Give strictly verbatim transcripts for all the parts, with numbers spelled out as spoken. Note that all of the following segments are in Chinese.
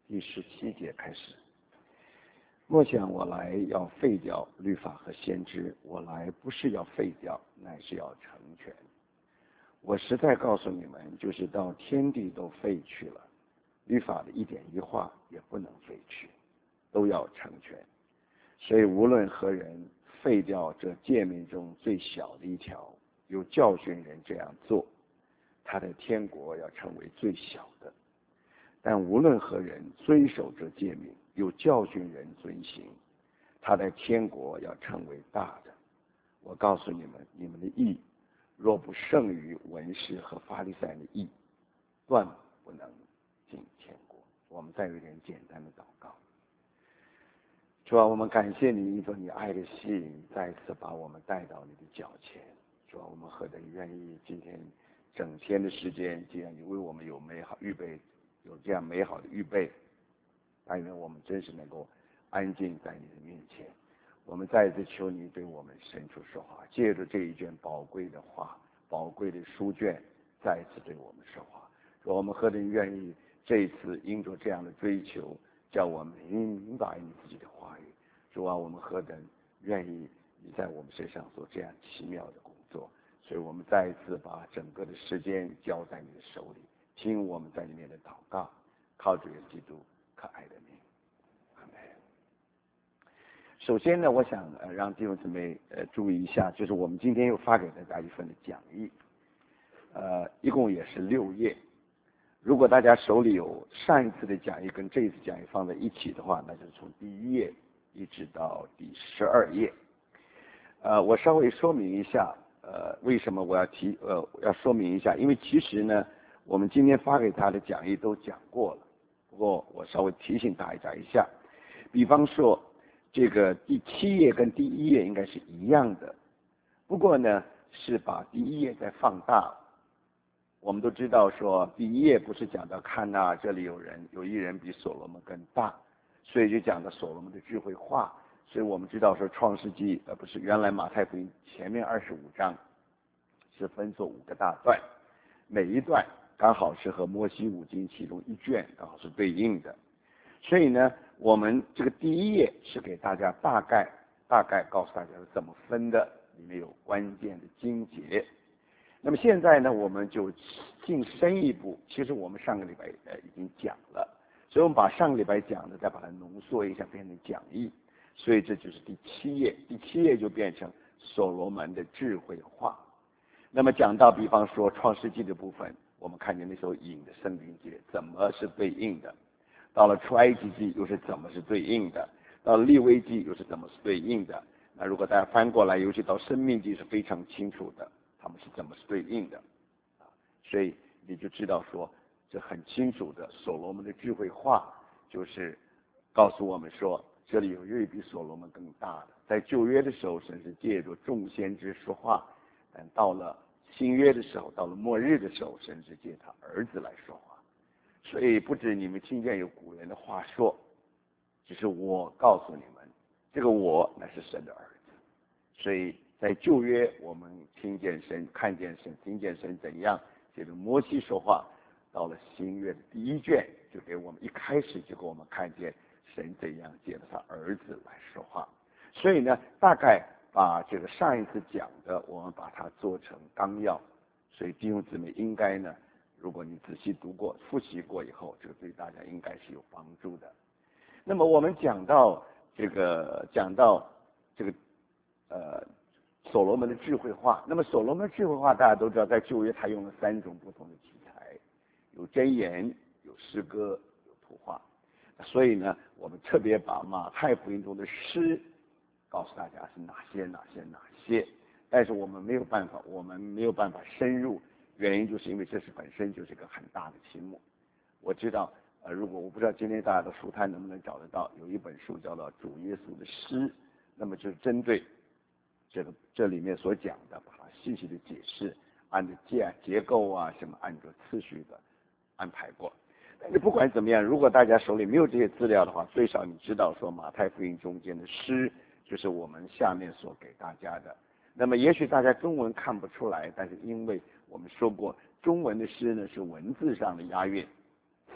第十七节开始。莫想我来要废掉律法和先知，我来不是要废掉，乃是要成全。我实在告诉你们，就是到天地都废去了，律法的一点一画也不能废去，都要成全。所以无论何人废掉这诫命中最小的一条，有教训人这样做，他的天国要成为最小的；但无论何人遵守这诫命，有教训人遵行，他的天国要成为大的。我告诉你们，你们的义若不胜于文士和法利赛人的义，断不能进天国。我们再有一点简单的祷告。主啊，我们感谢你，因着你爱的吸引，再次把我们带到你的脚前。主啊，我们何等愿意今天整天的时间，既然你为我们有美好预备，有这样美好的预备，但愿我们真是能够安静在你的面前。我们再一次求你对我们伸出说话，借着这一卷宝贵的话、宝贵的书卷，再一次对我们说话。说我们何等愿意这一次因着这样的追求，叫我们明白你自己的话语。主啊，我们何等愿意你在我们身上做这样奇妙的工作。所以我们再一次把整个的时间交在你的手里，听我们在里面的祷告，靠主耶稣基督可爱的名。首先呢，我想呃让弟兄姊妹呃注意一下，就是我们今天又发给大家一份的讲义，呃，一共也是六页。如果大家手里有上一次的讲义跟这一次讲义放在一起的话，那就是从第一页一直到第十二页。呃，我稍微说明一下，呃，为什么我要提呃要说明一下，因为其实呢，我们今天发给他的讲义都讲过了，不过我稍微提醒大家一下，比方说。这个第七页跟第一页应该是一样的，不过呢是把第一页再放大了。我们都知道说第一页不是讲到看呐、啊，这里有人有一人比所罗门更大，所以就讲到所罗门的智慧化。所以我们知道说创世纪呃不是原来马太福音前面二十五章是分作五个大段，每一段刚好是和摩西五经其中一卷刚好是对应的。所以呢，我们这个第一页是给大家大概大概告诉大家是怎么分的，里面有关键的经节。那么现在呢，我们就进深一步。其实我们上个礼拜呃已经讲了，所以我们把上个礼拜讲的再把它浓缩一下，变成讲义。所以这就是第七页，第七页就变成所罗门的智慧化。那么讲到比方说创世纪的部分，我们看见那时候引的圣经节怎么是对应的。到了出埃及记又是怎么是对应的，到了利未记又是怎么是对应的。那如果大家翻过来，尤其到生命记是非常清楚的，他们是怎么是对应的，所以你就知道说，这很清楚的，所罗门的智慧化就是告诉我们说，这里有一位比所罗门更大的。在旧约的时候，神是借着众先知说话，但到了新约的时候，到了末日的时候，神是借他儿子来说话。所以不止你们听见有古人的话说，只是我告诉你们，这个我乃是神的儿子。所以在旧约我们听见神，看见神，听见神怎样借着摩西说话，到了新约的第一卷就给我们一开始就给我们看见神怎样借着他儿子来说话。所以呢，大概把这个上一次讲的我们把它做成纲要，所以弟兄姊妹应该呢，如果你仔细读过、复习过以后，这个对大家应该是有帮助的。那么我们讲到这个，讲到这个，呃，所罗门的智慧化。那么所罗门的智慧化，大家都知道，在旧约他用了三种不同的题材，有箴言、有诗歌、有图画。所以呢，我们特别把马太福音中的诗告诉大家是哪些、哪些、哪些。但是我们没有办法，我们没有办法深入。原因就是因为这是本身就是个很大的题目。我知道，呃，如果我不知道今天大家的书摊能不能找得到，有一本书叫做《主耶稣的诗》，那么就是针对这个这里面所讲的，把它细细的解释，按照结结构啊什么，按照次序的安排过。但是不管怎么样，如果大家手里没有这些资料的话，最少你知道说马太福音中间的诗就是我们下面所给大家的。那么也许大家中文看不出来，但是因为我们说过中文的诗呢是文字上的押韵，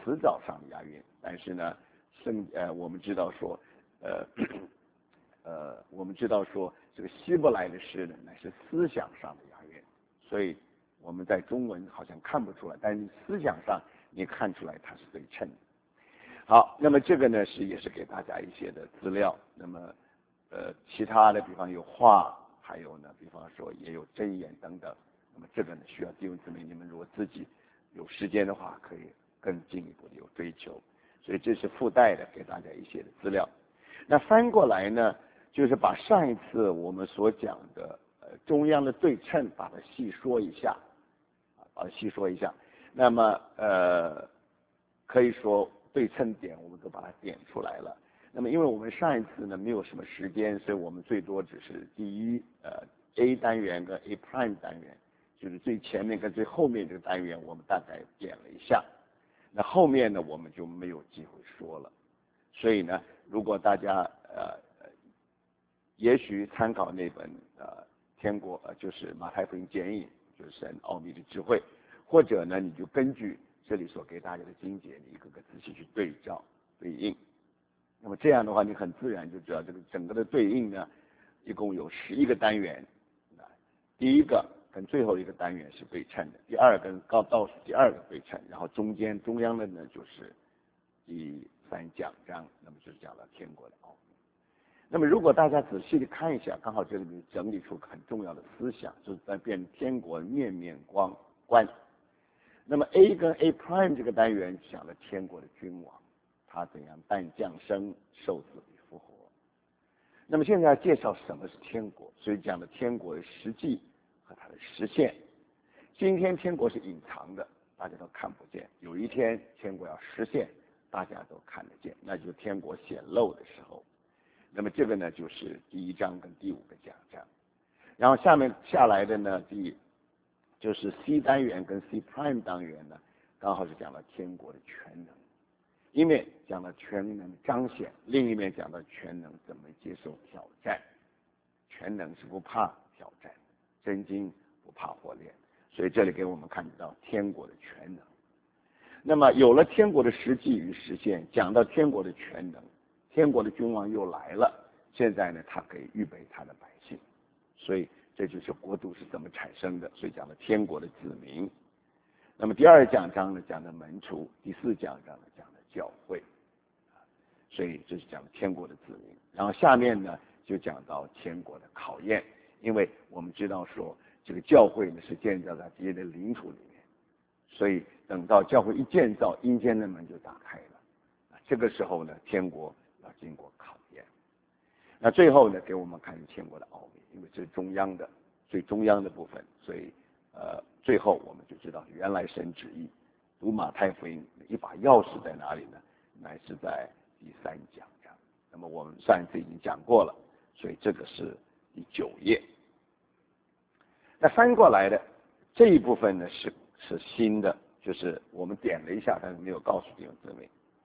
词藻上的押韵，但是呢，圣呃我们知道说，呃呃我们知道说这个希伯来的诗呢乃是思想上的押韵，所以我们在中文好像看不出来，但是思想上你看出来它是对称的。好，那么这个呢是也是给大家一些的资料，那么呃其他的比方有画，还有呢比方说也有箴言等等，那么这个呢需要弟兄姊妹你们如果自己有时间的话，可以更进一步的有追求，所以这是附带的给大家一些的资料。那翻过来呢，就是把上一次我们所讲的呃中央的对称，把它细说一下，啊，把它细说一下。那么呃，可以说对称点我们都把它点出来了。那么因为我们上一次呢没有什么时间，所以我们最多只是第一呃 A 单元跟 A prime 单元，就是最前面跟最后面这个单元我们大概点了一下。那后面呢我们就没有机会说了。所以呢，如果大家呃，也许参考那本呃天国呃就是马太福音简引，就是神奥秘的智慧，或者呢你就根据这里所给大家的经节，你一个个仔细去对照对应。那么这样的话，你很自然就知道这个整个的对应呢，一共有十一个单元，第一个跟最后一个单元是对称的，第二跟高倒数第二个对称，然后中间中央的呢就是第三讲章，那么就是讲了天国的奥秘。那么如果大家仔细的看一下，刚好这里面整理出很重要的思想，就是在变天国面面光观。那么 A 跟 A prime 这个单元讲了天国的君王，他怎样诞降生、受死与复活。那么现在介绍什么是天国，所以讲的天国的实际和它的实现。今天天国是隐藏的，大家都看不见，有一天天国要实现，大家都看得见，那就是天国显露的时候。那么这个呢就是第一章跟第五个讲章，然后下面下来的呢第就是 C 单元跟 C prime 单元呢，刚好是讲了天国的全能，一面讲了全能彰显，另一面讲到全能怎么接受挑战。全能是不怕挑战，真金不怕火炼，所以这里给我们看到天国的全能。那么有了天国的实际与实现，讲到天国的全能，天国的君王又来了，现在呢他可以预备他的百姓，所以这就是国度是怎么产生的，所以讲了天国的子民。那么第二讲章呢讲的门徒，第四讲章呢讲的教会，所以这是讲天国的子民。然后下面呢就讲到天国的考验，因为我们知道说这个教会呢是建造在敌人的领土里面，所以等到教会一建造，阴间的门就打开了，这个时候呢天国要经过考验。那最后呢给我们看天国的奥秘，因为这是中央的最中央的部分，所以呃最后我们就知道原来神旨意。读马太福音一把钥匙在哪里呢？乃是在第三讲章。那么我们上一次已经讲过了，所以这个是第九页。那翻过来的这一部分呢是是新的，就是我们点了一下，但是没有告诉弟兄姊妹，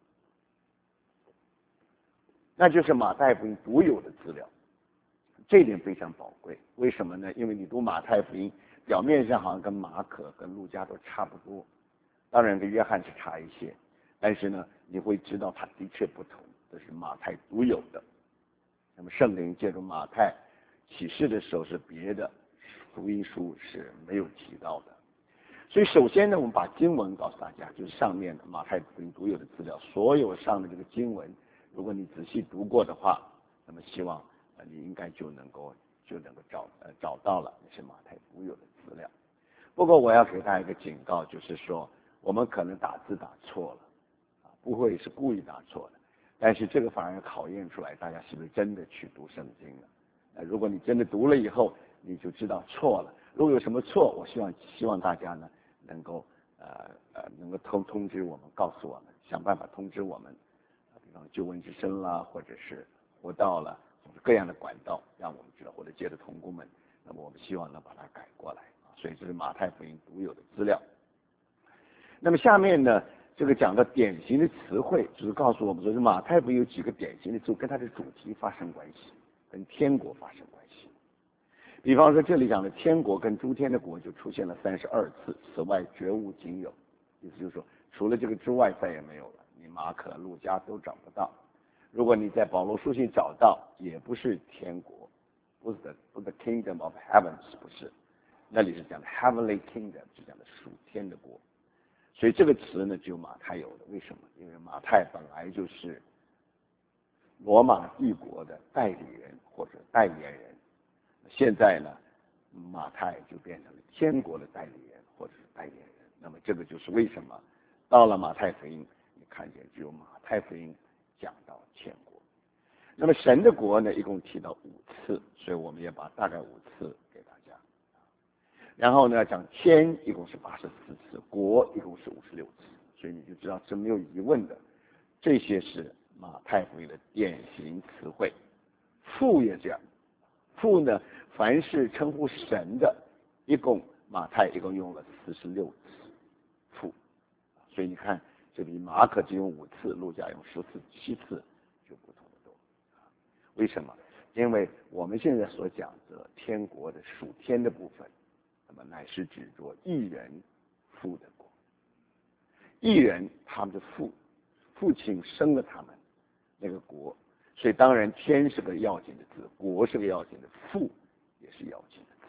那就是马太福音独有的资料，这一点非常宝贵。为什么呢？因为你读马太福音，表面上好像跟马可、跟路加都差不多，当然跟约翰是差一些，但是呢，你会知道它的确不同，这是马太独有的。那么圣灵借助马太启示的时候，是别的福音书是没有提到的。所以首先呢，我们把经文告诉大家，就是上面的马太福音独有的资料，所有上的这个经文，如果你仔细读过的话，那么希望呃你应该就能够就能够找呃找到了，那是马太独有的资料。不过我要给大家一个警告，就是说我们可能打字打错了，啊，不会是故意打错的，但是这个反而考验出来大家是不是真的去读圣经了。呃，如果你真的读了以后，你就知道错了。如果有什么错，我希望希望大家呢能够呃呃能够通通知我们，告诉我们，想办法通知我们，呃、比方救恩之声啦，或者是活道了，或者各样的管道，让我们知道，或者借着同工们，那么我们希望能把它改过来。所以这是马太福音独有的资料。那么下面呢，这个讲的典型的词汇，就是告诉我们说，是马太福音有几个典型的词汇跟它的主题发生关系，跟天国发生关系。比方说这里讲的天国跟诸天的国就出现了三十二次，此外绝无仅有，意思就是说除了这个之外再也没有了，你马可、路加都找不到。如果你在保罗书信找到，也不是天国，不是 the 不是 the kingdom of heavens， 不是，那里是讲的 heavenly kingdom， 是讲的属天的国。所以这个词呢，只有马太有的。为什么？因为马太本来就是罗马帝国的代理人或者代言人，现在呢，马太就变成了天国的代理人或者是代言人。那么这个就是为什么到了马太福音，你看见只有马太福音讲到天国。那么神的国呢，一共提到五次，所以我们也把大概五次给大家。然后呢，讲天一共是八十四次，国一共是五十六次，所以你就知道这没有疑问的，这些是马太福音的典型词汇。父也这样，父呢，凡是称呼神的，一共马太一共用了四十六次父，所以你看，这比马可只用五次，路加用十次、七次就不同的多。为什么？因为我们现在所讲的天国的属天的部分，那么乃是指着一人父的国。一人他们的父，父亲生了他们那个国，所以当然天是个要紧的字，国是个要紧的，父也是要紧的字。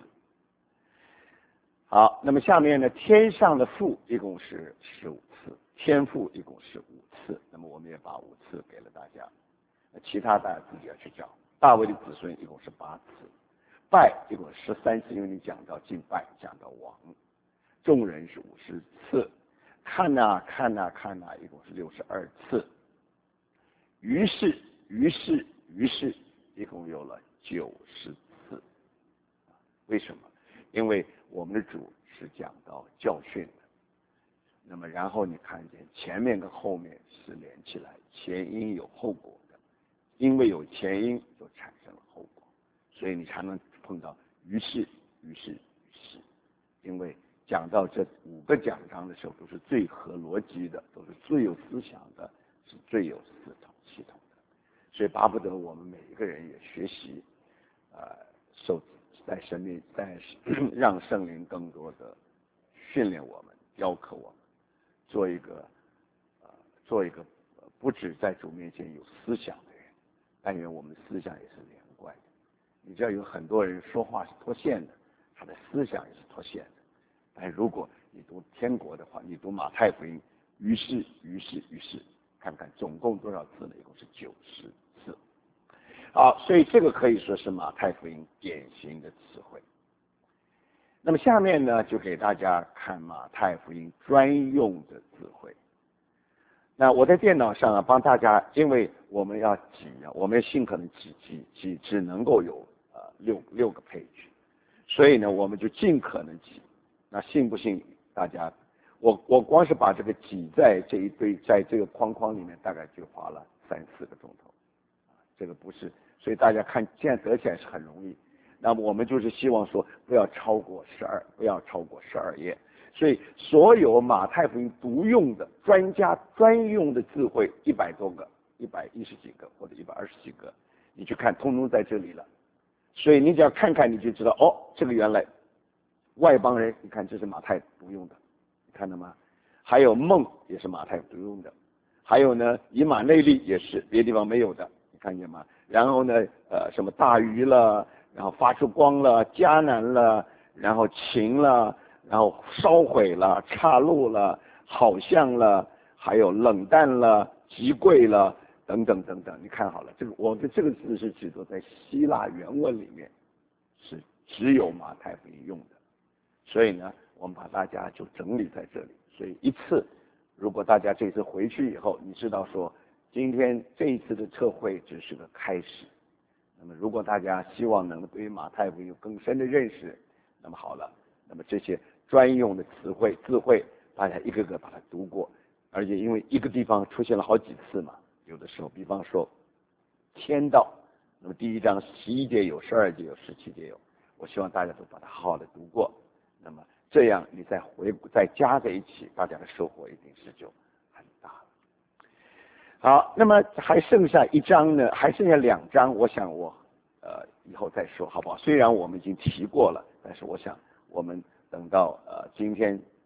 好，那么下面呢，天上的父一共是十五次，天父一共是五次，那么我们也把五次给了大家，其他大家自己要去找。大卫的子孙一共是八次，拜一共十三次，因为你讲到敬拜，讲到王，众人是五十次，看呐、啊、看呐、啊、看呐、啊，一共是六十二次，于是于是于是一共有了九十次。为什么？因为我们的主是讲到教训的，那么然后你看见前面跟后面是连起来，前因有后果的，因为有前因就产生了后果，所以你才能碰到于是于是于是。因为讲到这五个讲章的时候，都是最合逻辑的，都是最有思想的，是最有系统系统的，所以巴不得我们每一个人也学习，呃，受在生命在让圣灵更多的训练我们，雕刻我们，做一个呃做一个不止在主面前有思想的人，但愿我们的思想也是连贯的。你知道有很多人说话是脱线的，他的思想也是脱线的。但如果你读天国的话，你读马太福音，于是于是于是，看看总共多少次呢？一共是九十次。好，所以这个可以说是马太福音典型的词汇。那么下面呢，就给大家看马太福音专用的词汇。那我在电脑上啊，帮大家，因为我们要挤啊，我们尽可能挤挤挤，只能够有呃六六个 page， 所以呢，我们就尽可能挤。那信不信大家？我我光是把这个挤在这一堆，在这个框框里面，大概就花了三四个钟头。这个不是，所以大家看现在得起来是很容易。那么我们就是希望说，不要超过十二，不要超过十二页。所以所有马太福音独用的专家专用的智慧一百多个，一百一十几个或者一百二十几个，你去看，通通在这里了。所以你只要看看，你就知道哦，这个原来外邦人，你看这是马太独用的，你看到吗？还有梦也是马太独用的，还有呢以马内利也是别的地方没有的，你看见吗？然后呢呃什么大鱼了，然后发出光了，迦南了，然后晴了，然后烧毁了，岔路了，好像了，还有冷淡了，极贵了，等等等等。你看好了，这个我的这个字是指的在希腊原文里面是只有马太福音用的，所以呢我们把大家就整理在这里。所以一次，如果大家这次回去以后，你知道说今天这一次的测绘只是个开始，那么如果大家希望能对于马太福音有更深的认识，那么好了，那么这些专用的词汇字汇大家一个个把它读过，而且因为一个地方出现了好几次嘛，有的时候比方说天道，那么第一章十一节有，十二节有，十七节有，我希望大家都把它好好的读过，那么这样你再回再加在一起，大家的收获一定是就很大了。好，那么还剩下一章呢，还剩下两章，我想我呃以后再说好不好？虽然我们已经提过了，但是我想我们等到呃今天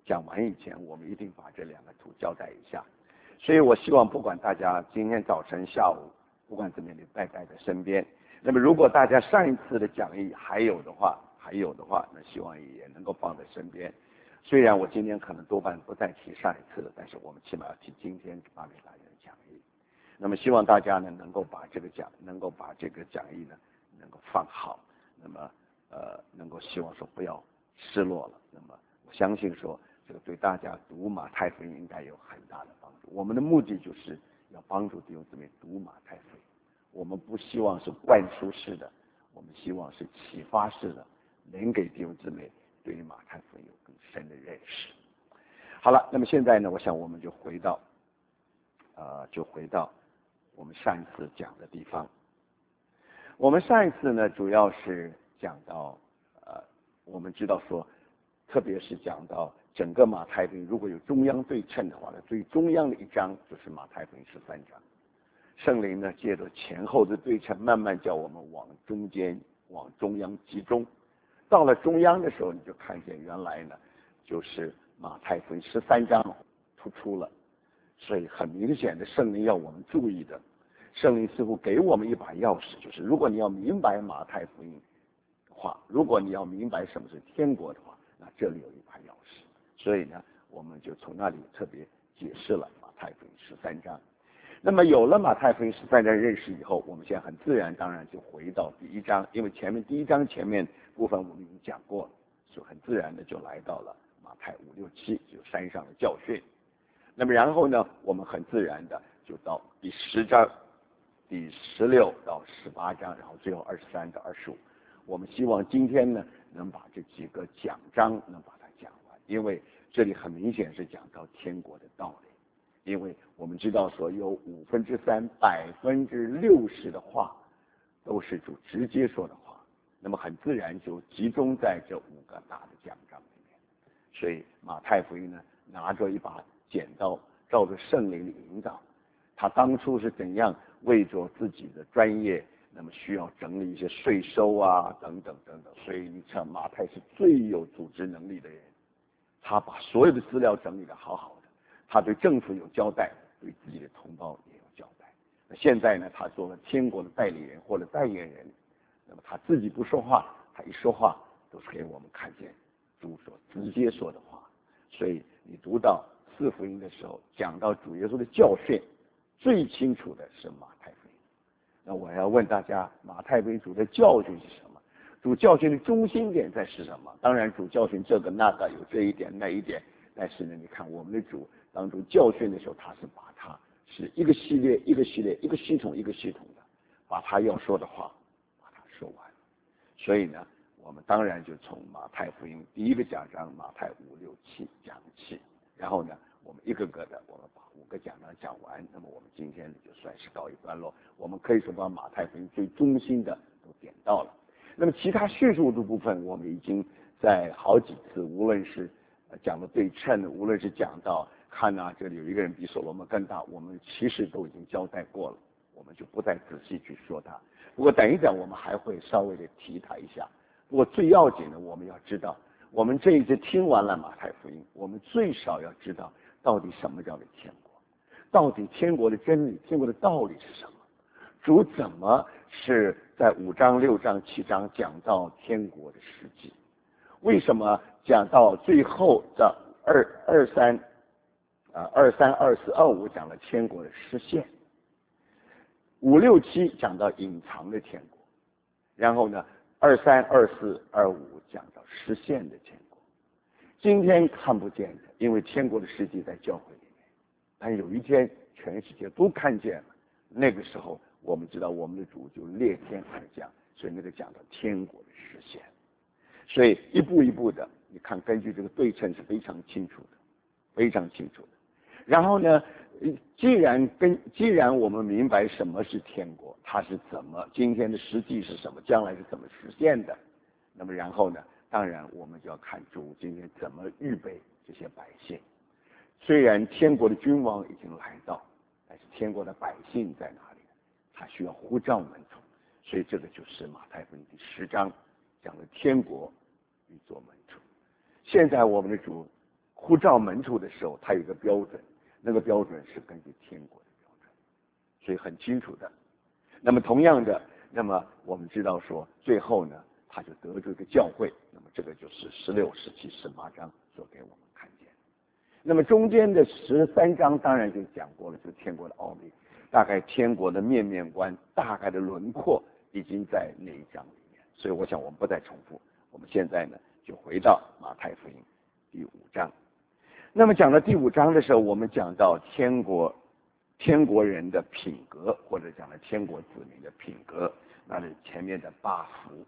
讲完以前，我们一定把这两个图交代一下。所以我希望不管大家今天早晨、下午，不管怎么样，你带在身边。那么如果大家上一次的讲义还有的话，还有的话，那希望也能够放在身边。虽然我今天可能多半不再提上一次了，但是我们起码要提今天发给大家的讲义。那么希望大家呢能够把这个讲，能够把这个讲义呢能够放好。那么呃，能够希望说不要失落了。那么我相信说，这个对大家读马太福音应该有很大的帮助。我们的目的就是要帮助弟兄姊妹读马太福音，我们不希望是灌输式的，我们希望是启发式的，能给弟兄姊妹对于马太福音有更深的认识。好了，那么现在呢，我想我们就回到，呃，就回到我们上一次讲的地方。我们上一次呢，主要是讲到，呃，我们知道说，特别是讲到整个马太福音，如果有中央对称的话呢，最中央的一章就是马太福音十三章。圣灵呢，借着前后的对称，慢慢叫我们往中间、往中央集中。到了中央的时候，你就看见原来呢，就是马太福音十三章突出了。所以很明显的，圣灵要我们注意的，圣灵似乎给我们一把钥匙，就是如果你要明白马太福音的话，如果你要明白什么是天国的话，那这里有一把钥匙。所以呢，我们就从那里特别解释了马太福音十三章。那么有了马太福音十三章认识以后，我们现在很自然，当然就回到第一章，因为前面第一章前面部分我们已经讲过了，所以很自然的就来到了马太五六七，就山上的教训。那么然后呢，我们很自然的就到第十章、第十六到十八章，然后最后二十三到二十五。我们希望今天呢，能把这几个讲章能把它讲完，因为这里很明显是讲到天国的道理。因为我们知道说有五分之三、百分之六十的话都是主直接说的话，那么很自然就集中在这五个大的讲章里面。所以马太福音呢，拿着一把剪刀，照着圣灵的引导，他当初是怎样为着自己的专业，那么需要整理一些税收啊，等等等等。所以你看，马太是最有组织能力的人，他把所有的资料整理得好好的。他对政府有交代，对自己的同胞也有交代。那现在呢，他做了天国的代理人或者代言人，那么他自己不说话，他一说话都是给我们看见主所直接说的话。所以你读到四福音的时候，讲到主耶稣的教训，最清楚的是马太福音。那我要问大家，马太福音主的教训是什么？主教训的中心点在是什么？当然，主教训这个那个，有这一点那一点，但是呢，你看我们的主当中教训的时候，他是把它是一个系列一个系列一个系统一个系统的把他要说的话把它说完。所以呢，我们当然就从马太福音第一个讲章马太五六七讲起，然后呢，我们一个个的我们把五个讲章讲完，那么我们今天就算是告一段落。我们可以说把马太福音最中心的都点到了。那么其他叙述的部分，我们已经在好几次，无论是讲的对称，无论是讲到看啊，这里有一个人比所罗门更大，我们其实都已经交代过了，我们就不再仔细去说它。不过等一等，我们还会稍微的提它一下。不过最要紧的，我们要知道，我们这一次听完了马太福音，我们最少要知道到底什么叫做天国，到底天国的真理、天国的道理是什么？主怎么是在五章、六章、七章讲到天国的实际？为什么讲到最后的二二三啊二三二四二五讲了天国的实现，五六七讲到隐藏的天国，然后呢二三二四二五讲到实现的天国。今天看不见的，因为天国的实际在教会里面，但有一天全世界都看见了，那个时候我们知道我们的主就裂天而降，所以那个讲到天国的实现。所以一步一步的，你看根据这个对称是非常清楚的，非常清楚的。然后呢，既然跟既然我们明白什么是天国，它是怎么今天的实际是什么，将来是怎么实现的，那么然后呢，当然我们就要看主今天怎么预备这些百姓。虽然天国的君王已经来到，但是天国的百姓在哪里？他需要呼召门徒，所以这个就是马太福音第十章讲的天国与做门徒。现在我们的主呼召门徒的时候，他有一个标准，那个标准是根据天国的标准，所以很清楚的。那么同样的，那么我们知道说，最后呢，他就得出一个教会，那么这个就是十六、十七、十八章所给我们看见。那么中间的十三章当然就讲过了，就是天国的奥秘，大概天国的面面观，大概的轮廓已经在那一章里面，所以我想我们不再重复。我们现在呢，就回到马太福音第五章。那么讲到第五章的时候，我们讲到天国天国人的品格，或者讲了天国子民的品格，那是前面的八福。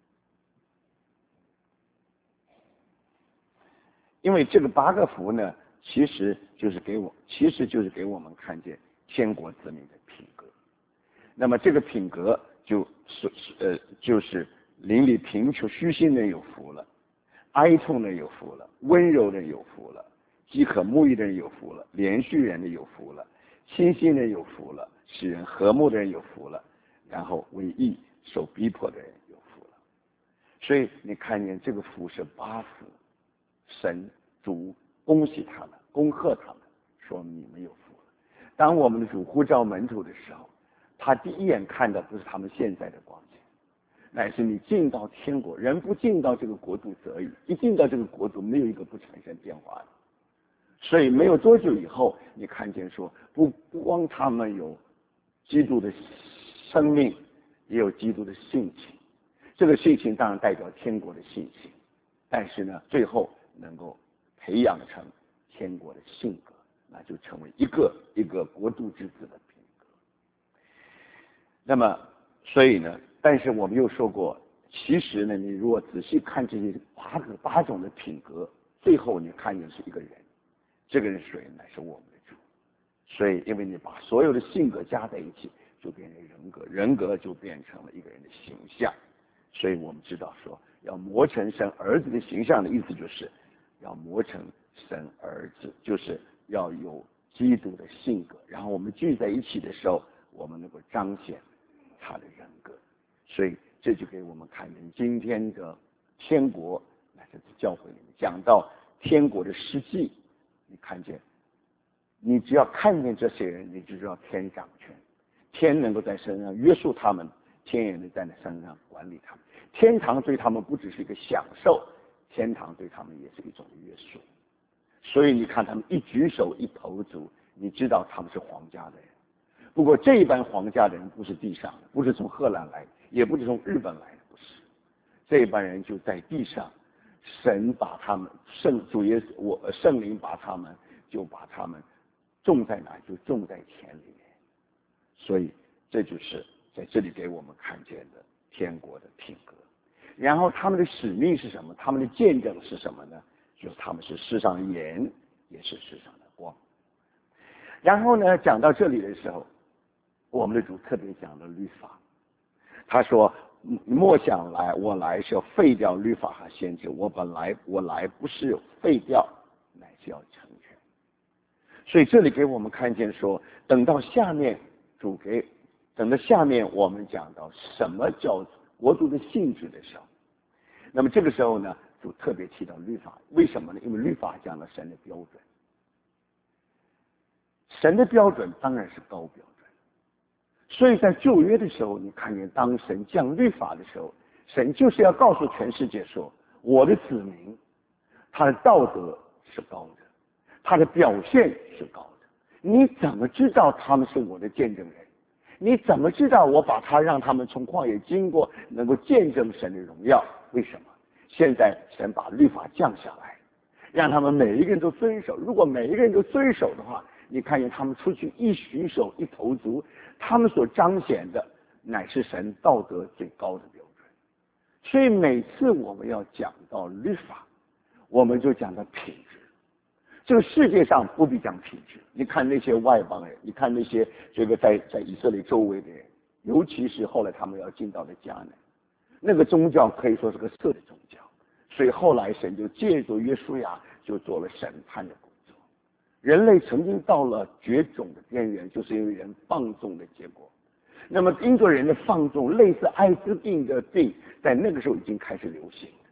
因为这个八个福呢，其实就是给我，其实就是给我们看见天国子民的品格。那么这个品格就是呃，就是邻里贫穷虚心的有福了，哀痛的有福了，温柔的有福了，饥渴慕义的人有福了，连续人的有福了，清心的有福了，使人和睦的人有福了，然后为义受逼迫的人有福了。所以你看见这个福是八福，神主恭喜他们，恭贺他们，说你们有福了。当我们的主呼召门徒的时候，他第一眼看到不是他们现在的光景，乃是你进到天国，人不进到这个国度则已，一进到这个国度，没有一个不产生变化的。所以没有多久以后，你看见说，不不光他们有基督的生命，也有基督的性情。这个性情当然代表天国的性情，但是呢，最后能够培养成天国的性格，那就成为一个一个国度之子的品格。那么，所以呢，但是我们又说过，其实呢，你如果仔细看这些八个八种的品格，最后你看见是一个人。这个人是谁？乃是我们的主。所以，因为你把所有的性格加在一起，就变成人格，人格就变成了一个人的形象。所以我们知道说，要磨成神儿子的形象的意思，就是要磨成神儿子，就是要有基督的性格。然后我们聚在一起的时候，我们能够彰显他的人格。所以这就给我们看见今天的天国，乃至教会里面讲到天国的实际。你看见，你只要看见这些人，你就知道天掌权，天能够在身上约束他们，天也能在那身上管理他们。天堂对他们不只是一个享受，天堂对他们也是一种约束。所以你看他们一举手一投足，你知道他们是皇家的人。不过这一班皇家的人不是地上的，不是从荷兰来，也不是从日本来的，不是。这一班人就在地上。神把他们圣主耶稣我圣灵把他们就把他们种在哪，就种在田里面。所以这就是在这里给我们看见的天国的品格。然后他们的使命是什么？他们的见证是什么呢？就是他们是世上的盐，也是世上的光。然后呢，讲到这里的时候，我们的主特别讲了律法。他说，莫想来，我来是要废掉律法和先知。我本来我来不是废掉，乃是要成全。所以这里给我们看见说，等到下面主给，等到下面我们讲到什么叫国度的性质的时候，那么这个时候呢，主特别提到律法。为什么呢？因为律法讲了神的标准，神的标准当然是高标准。所以在旧约的时候，你看见当神降律法的时候，神就是要告诉全世界说，我的子民他的道德是高的，他的表现是高的。你怎么知道他们是我的见证人？你怎么知道我把他让他们从旷野经过，能够见证神的荣耀？为什么？现在神把律法降下来，让他们每一个人都遵守。如果每一个人都遵守的话，你看见他们出去一举手一投足，他们所彰显的乃是神道德最高的标准。所以每次我们要讲到律法，我们就讲到品质。这个世界上不必讲品质，你看那些外邦人，你看那些这个在在以色列周围的人，尤其是后来他们要进到的迦南，那个宗教可以说是个色的宗教。所以后来神就借助约书亚就做了审判的工作。人类曾经到了绝种的边缘，就是因为人放纵的结果。那么英国人的放纵，类似艾滋病的病，在那个时候已经开始流行。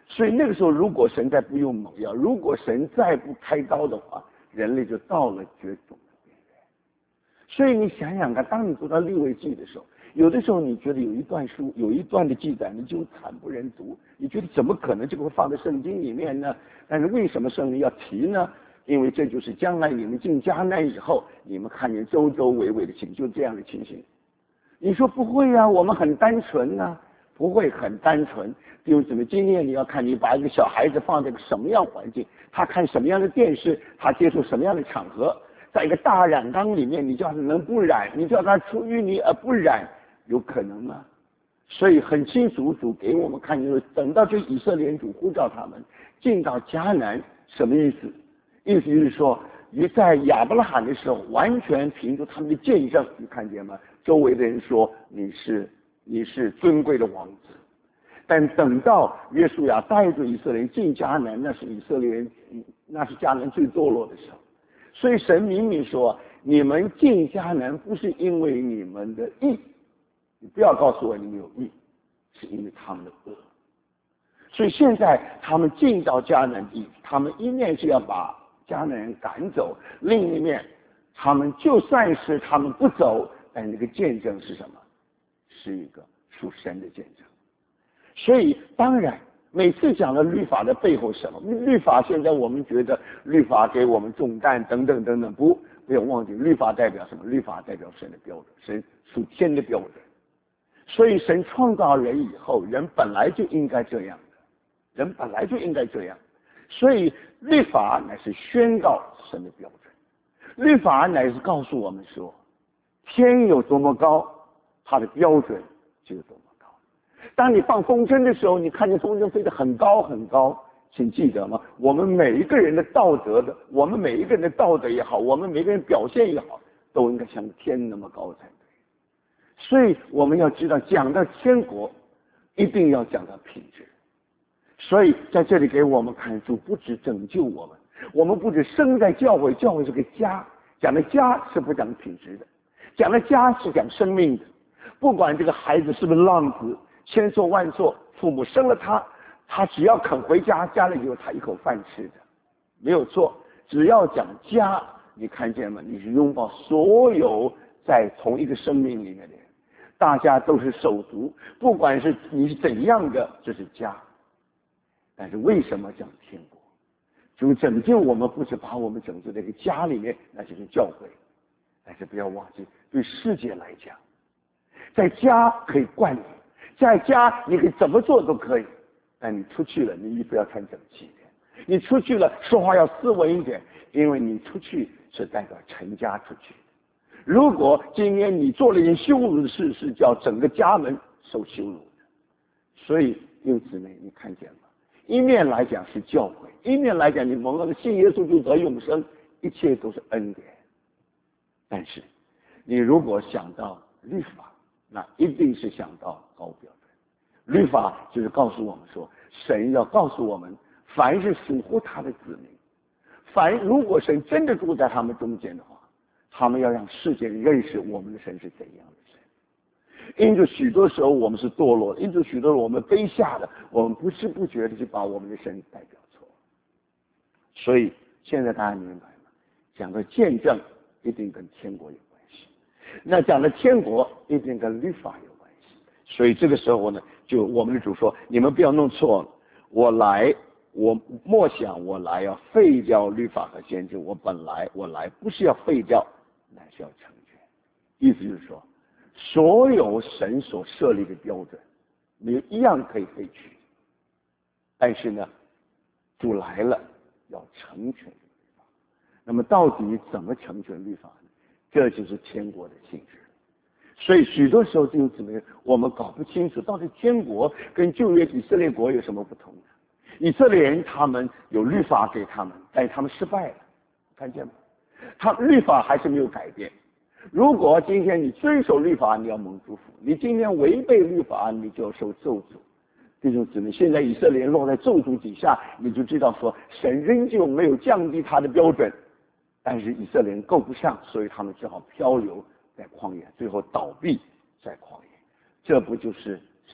所以那个时候，如果神再不用猛药，如果神再不开刀的话，人类就到了绝种的边缘。所以你想想看，当你读到利未记的时候，有的时候你觉得有一段书有一段的记载，你就惨不忍睹，你觉得怎么可能这个会放在圣经里面呢？但是为什么圣灵要提呢？因为这就是将来你们进迦南以后，你们看见周周围围的情，就这样的情形。你说不会啊，我们很单纯啊，不会很单纯。弟兄姊妹，今天你要看你把一个小孩子放在个什么样环境，他看什么样的电视，他接触什么样的场合，在一个大染缸里面，你叫他能不染，你叫他出淤泥而不染，有可能吗？所以很清楚，主给我们看，就是等到这以色列人主呼召他们进到迦南，什么意思？意思就是说，于在亚伯拉罕的时候，完全凭着他们的见证，你看见吗？周围的人说你是你是尊贵的王子。但等到约书亚带着以色列人进迦南，那是以色列人，那是迦南最堕落的时候。所以神明明说，你们进迦南不是因为你们的义，你不要告诉我你们有义，是因为他们的恶。所以现在他们进到迦南地，他们一面是要把迦南人赶走，另一面他们就算是他们不走，但那个见证是什么？是一个属神的见证。所以当然每次讲了律法的背后是什么？律法现在我们觉得律法给我们重担等等等等，不不要忘记律法代表什么？律法代表神的标准，神属天的标准。所以神创造人以后，人本来就应该这样的，人本来就应该这样。所以律法乃是宣告神的标准，律法乃是告诉我们说，天有多么高，它的标准就有多么高。当你放风筝的时候，你看见风筝飞得很高很高，请记得吗？我们每一个人的道德的，我们每一个人的道德也好，我们每个人表现也好，都应该像天那么高才对。所以我们要知道，讲到天国，一定要讲到品质。所以在这里给我们看出，不止拯救我们，我们不止生在教会，教会是个家，讲的家是不讲品质的，讲的家是讲生命的。不管这个孩子是不是浪子，千错万错，父母生了他，他只要肯回家，家里有他一口饭吃的，没有错。只要讲家，你看见吗？你是拥抱所有在同一个生命里面的人，大家都是手足，不管是你是怎样的，这是家。但是为什么讲天国？主拯救我们，不是把我们拯救在一个家里面，那就是教会。但是不要忘记，对世界来讲，在家可以惯你，在家你可以怎么做都可以，但你出去了，你衣服要穿整齐一点，你出去了说话要斯文一点，因为你出去是代表成家出去。如果今天你做了一件羞辱的事，是叫整个家门受羞辱的。所以弟兄姊妹，你看见了，一面来讲是教会，一面来讲你蒙了信耶稣就得永生，一切都是恩典。但是你如果想到律法，那一定是想到高标准。律法就是告诉我们说，神要告诉我们，凡是属乎他的子民，凡如果神真的住在他们中间的话，他们要让世界认识我们的神是怎样的神。因着许多时候我们是堕落的，因着许多我们卑下的，我们不知不觉的就把我们的神代表错了。所以现在大家明白吗？讲到见证一定跟天国有关系，那讲到天国一定跟律法有关系。所以这个时候呢，就我们的主说，你们不要弄错了，我来我默想我来要废掉律法和先知，我本来我来不是要废掉，乃是要成全。意思就是说，所有神所设立的标准没有一样可以废去，但是呢主来了要成全律法。那么到底怎么成全律法呢？这就是天国的性质。所以许多时候就怎么样，我们搞不清楚到底天国跟旧约以色列国有什么不同呢？以色列人他们有律法给他们，但是他们失败了，看见吗？他律法还是没有改变。如果今天你遵守律法，你要蒙祝福；你今天违背律法，你就要受咒诅。弟兄姊妹，现在以色列人落在咒诅底下，你就知道说，神仍旧没有降低他的标准，但是以色列人够不上，所以他们只好漂流在旷野，最后倒闭在旷野。这不就是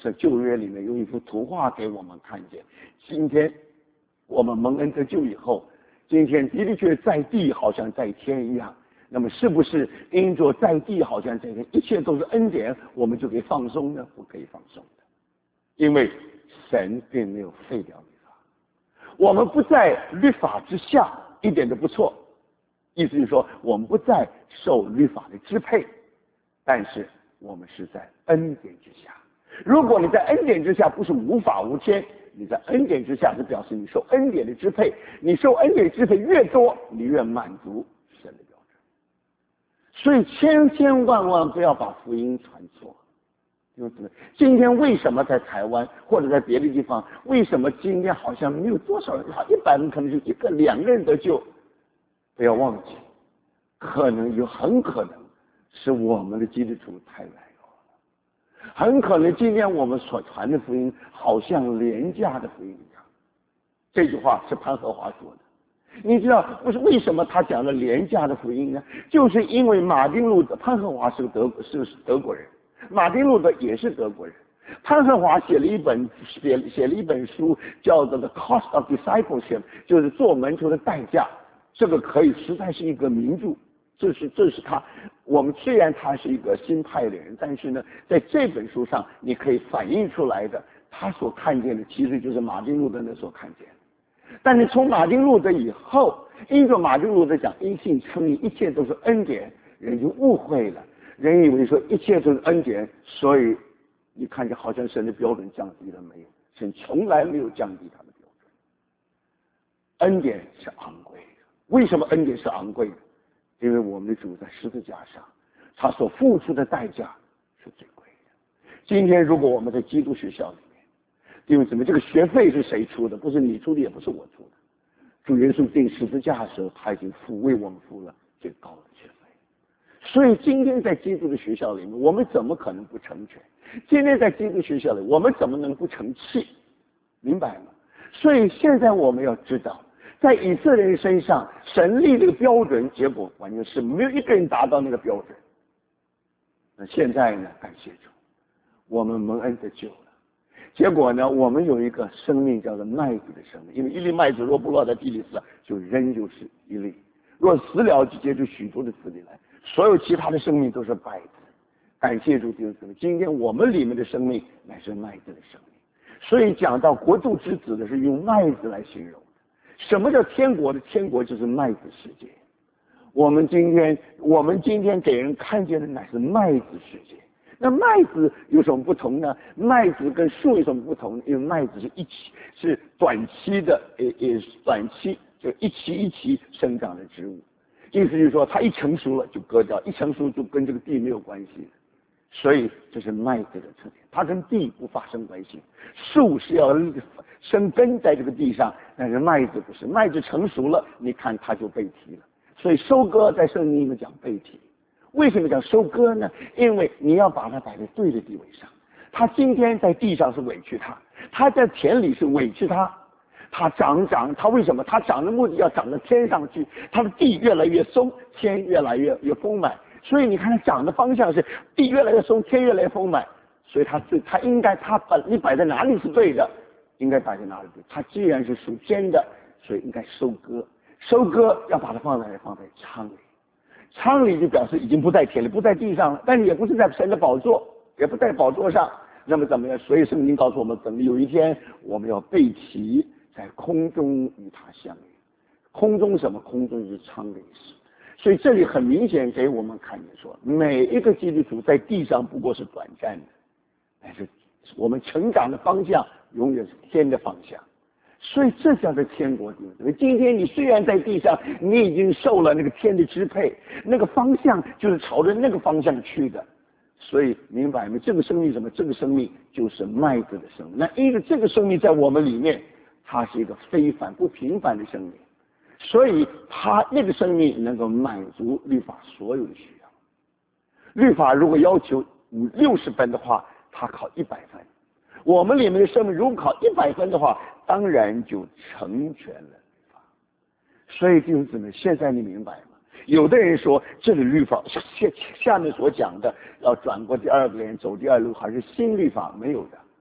是旧约里面有一幅图画给我们看见。今天我们蒙恩得救以后，今天的的确在地好像在天一样。那么是不是因着在地好像在天，一切都是恩典，我们就可以放松呢？不可以放松的，因为神并没有废掉律法，我们不在律法之下，一点都不错。意思是说，我们不再受律法的支配，但是我们是在恩典之下。如果你在恩典之下，不是无法无天，你在恩典之下，是表示你受恩典的支配。你受恩典支配越多，你越满足神的标准。所以千千万万不要把福音传错。就是今天为什么在台湾或者在别的地方，为什么今天好像没有多少人？一百人可能就一个两个人得救。不要忘记，可能有很可能是我们的基督徒太软弱了，很可能今天我们所传的福音好像廉价的福音一样。这句话是潘和华说的。你知道不是为什么他讲了廉价的福音呢？就是因为马丁路德，潘和华是个德是德国人，马丁路德也是德国人。潘和华写了一本写写了一本书，叫做《The Cost of Discipleship》，就是做门徒的代价。这个可以实在是一个名著，这是这是他。我们虽然他是一个新派的人，但是呢，在这本书上你可以反映出来的，他所看见的其实就是马丁路德那所看见的。但是从马丁路德以后，因着马丁路德讲因信称义，一切都是恩典，人就误会了，人以为说一切都是恩典，所以你看见好像神的标准降低了没有？神从来没有降低他的标准。恩典是昂贵的。为什么恩典是昂贵的？因为我们的主在十字架上，他所付出的代价是最贵的。今天如果我们在基督学校里面，因为什么？这个学费是谁出的？不是你出的，也不是我出的。主耶稣钉十字架的时候，他已经付为我们付了最高的学费。所以今天在基督的学校里面，我们怎么可能不成全？今天在基督学校里，我们怎么能不成器？明白吗？所以现在我们要知道，在以色列人身上，神立这个标准，结果完全是没有一个人达到那个标准。那现在呢？感谢主，我们蒙恩得救了。结果呢，我们有一个生命叫做麦子的生命，因为一粒麦子若不落在地里死，就仍旧是一粒；若死了，就结出许多的子粒来。所有其他的生命都是麦子。感谢主，弟兄姊妹，今天我们里面的生命乃是麦子的生命。所以讲到国度之子的是用麦子来形容。什么叫天国的？天国就是麦子世界。我们今天，我们今天给人看见的乃是麦子世界。那麦子有什么不同呢？麦子跟树有什么不同呢？因为麦子是一期，是短期的，也也是短期，就一期一期生长的植物。意思就是说，它一成熟了就割掉，一成熟就跟这个地没有关系。所以这是麦子的特点，它跟地不发生关系。树是要生根在这个地上，但是麦子不是，麦子成熟了，你看它就被提了。所以收割在圣经里面讲被提。为什么讲收割呢？因为你要把它摆在对的地位上。它今天在地上是委屈它，它在田里是委屈它。它长长，它为什么？它长的目的要长到天上去，它的地越来越松，天越来越越丰满。所以你看它长的方向是地越来越松，天越来越丰满。所以它最它应该它把你摆在哪里是对的，应该摆在哪里对。它既然是属天的，所以应该收割。收割要把它放在放在仓里。仓里就表示已经不在田里，不在地上了，但是也不是在神的宝座，也不在宝座上。那么怎么样？所以圣经告诉我们，等有一天我们要被提，在空中与他相遇。空中什么？空中是仓的意思。所以这里很明显给我们看见说，每一个基督徒在地上不过是短暂的，但是我们成长的方向永远是天的方向。所以这叫做天国地位。今天你虽然在地上，你已经受了那个天的支配，那个方向就是朝着那个方向去的。所以明白吗？这个生命什么？这个生命就是麦子的生命。那因为这个生命在我们里面，它是一个非凡不平凡的生命，所以它那个生命能够满足律法所有的需要。律法如果要求五六十分的话，它考一百分。我们里面的生命如果考一百分的话，当然就成全了律法。所以弟兄姊妹，现在你明白吗？有的人说这个律法下下面所讲的要转过第二个人走第二路，还是新律法？没有的。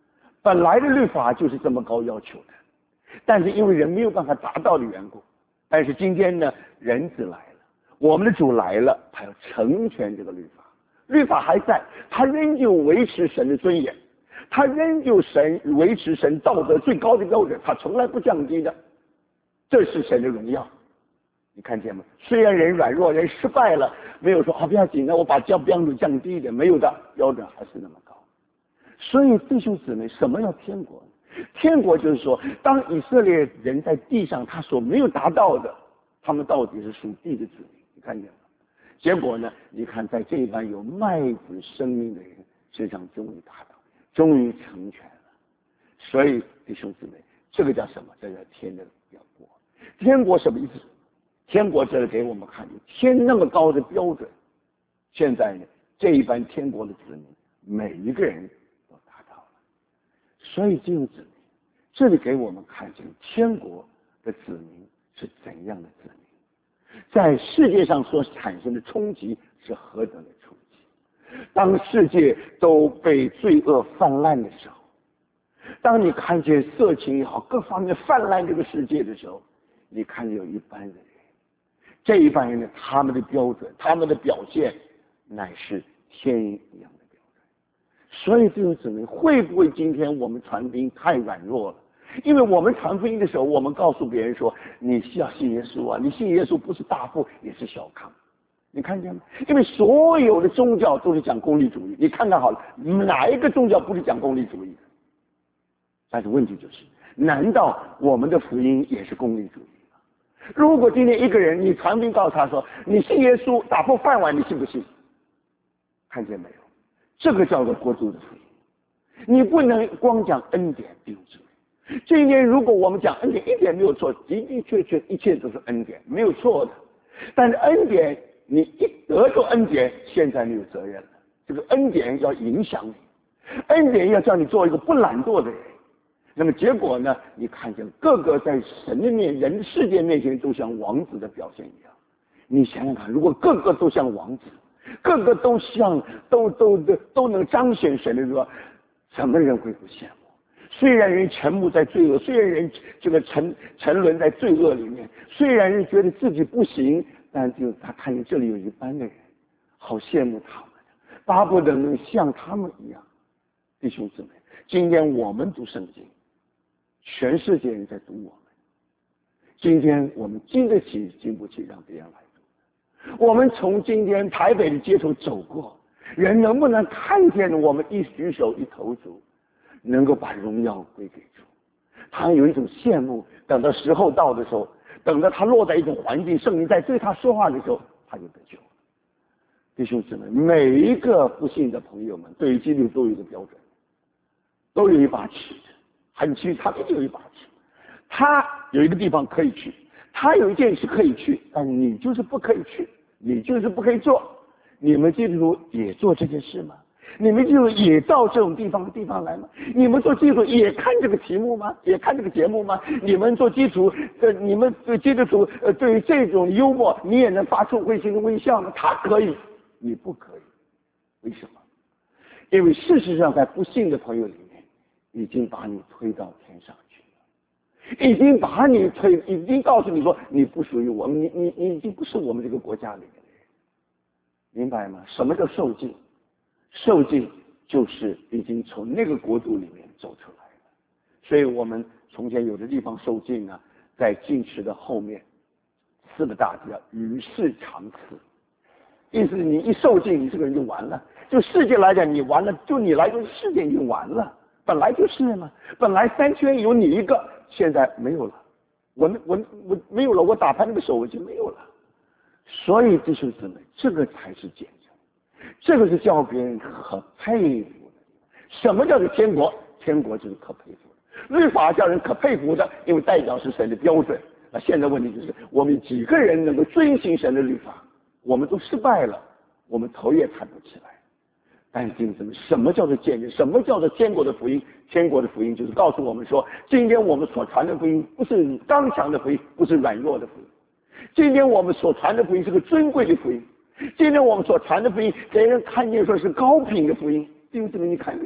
本来的律法就是这么高要求的，但是因为人没有办法达到的缘故，但是今天呢，人子来了，我们的主来了，他要成全这个律法。律法还在，他仍旧维持神的尊严，他仍旧神维持神道德最高的标准，他从来不降低的，这是神的荣耀。你看见吗？虽然人软弱，人失败了，没有说啊不要紧的，我把标标准降低一点，没有的，标准还是那么高。所以弟兄姊妹，什么叫天国？天国就是说，当以色列人在地上他所没有达到的，他们到底是属地的子民，你看见吗？结果呢，你看在这一班有麦子生命的人身上终于达到，终于成全了。所以弟兄姊妹，这个叫什么？这叫天的国。天国什么意思？天国这是给我们看，天那么高的标准，现在呢，这一班天国的子民，每一个人都达到了。所以弟兄姊妹，这里给我们看见天国的子民是怎样的子民，在世界上所产生的冲击是何等的冲击。当世界都被罪恶泛滥的时候，当你看见色情也好，各方面泛滥这个世界的时候，你看见有一班人，这一班人呢，他们的标准，他们的表现乃是天一样的标准。所以弟兄姊妹，会不会今天我们传福音太软弱了？因为我们传福音的时候，我们告诉别人说，你需要信耶稣啊，你信耶稣不是大富也是小康。你看见吗？因为所有的宗教都是讲功利主义，你看看好了，哪一个宗教不是讲功利主义的？但是问题就是，难道我们的福音也是功利主义吗？如果今天一个人你传福音告诉他说，你信耶稣打破饭碗，你信不信？看见没有？这个叫做国度的福音。你不能光讲恩典，弟兄姊妹。今天如果我们讲恩典，一点没有错，的的确确一切都是恩典，没有错的。但是恩典，你一得着恩典，现在你有责任了。这个恩典要影响你，恩典要叫你做一个不懒惰的人。那么结果呢？你看见各个在神的面、人的世界面前都像王子的表现一样。你想想看，如果个个都像王子，个个都像都都都都能彰显神的说，什么人会不羡慕？虽然人沉没在罪恶，虽然人这个沉沉沦在罪恶里面，虽然人觉得自己不行，但就他看见这里有一班的人，好羡慕他们，巴不得能像他们一样。弟兄姊妹，今天我们读圣经，全世界人在读我们。今天我们经得起经不起让别人来读。我们从今天台北的街头走过，人能不能看见我们一举手一投足，能够把荣耀归给主？他有一种羡慕，等到时候到的时候，等到他落在一种环境，圣灵在对他说话的时候，他就得救了。弟兄姊妹，每一个不信的朋友们对于基督都有一个标准，都有一把尺，很清楚，他们就有一把尺。他有一个地方可以去，他有一件事可以去，但你就是不可以去，你就是不可以做。你们基督徒也做这件事吗？你们基督徒也到这种地方的地方来吗？你们做基督徒也看这个题目吗？也看这个节目吗？你们做基督徒，呃，你们对基督徒，呃，对于这种幽默，你也能发出会心的微笑吗？他可以，你不可以，为什么？因为事实上，在不信的朋友里面，已经把你推到天上去了，已经把你推，已经告诉你说你不属于我们，你你你已经不是我们这个国家里面的人，明白吗？什么叫受尽？受尽就是已经从那个国度里面走出来了。所以我们从前有的地方受尽呢，在进食的后面四个大字叫与世长辞，意思你一受尽，你这个人就完了。就世界来讲，你完了，就你来说世界已经完了，本来就是嘛。本来三圈有你一个，现在没有了。我我我没有了，我打牌那个手我就没有了。所以弟兄姊妹，这个才是见证，这个是叫别人可佩服的。什么叫做天国？天国就是可佩服的。律法叫人可佩服的，因为代表是神的标准。那现在问题就是，我们几个人能够遵行神的律法？我们都失败了，我们头也抬不起来。但是弟兄姊妹，什么叫做见证？什么叫做天国的福音？天国的福音就是告诉我们说，今天我们所传的福音不是刚强的福音，不是软弱的福音。今天我们所传的福音是个尊贵的福音。今天我们所传的福音，给人看见说是高品的福音。弟兄姊妹，你看见吗？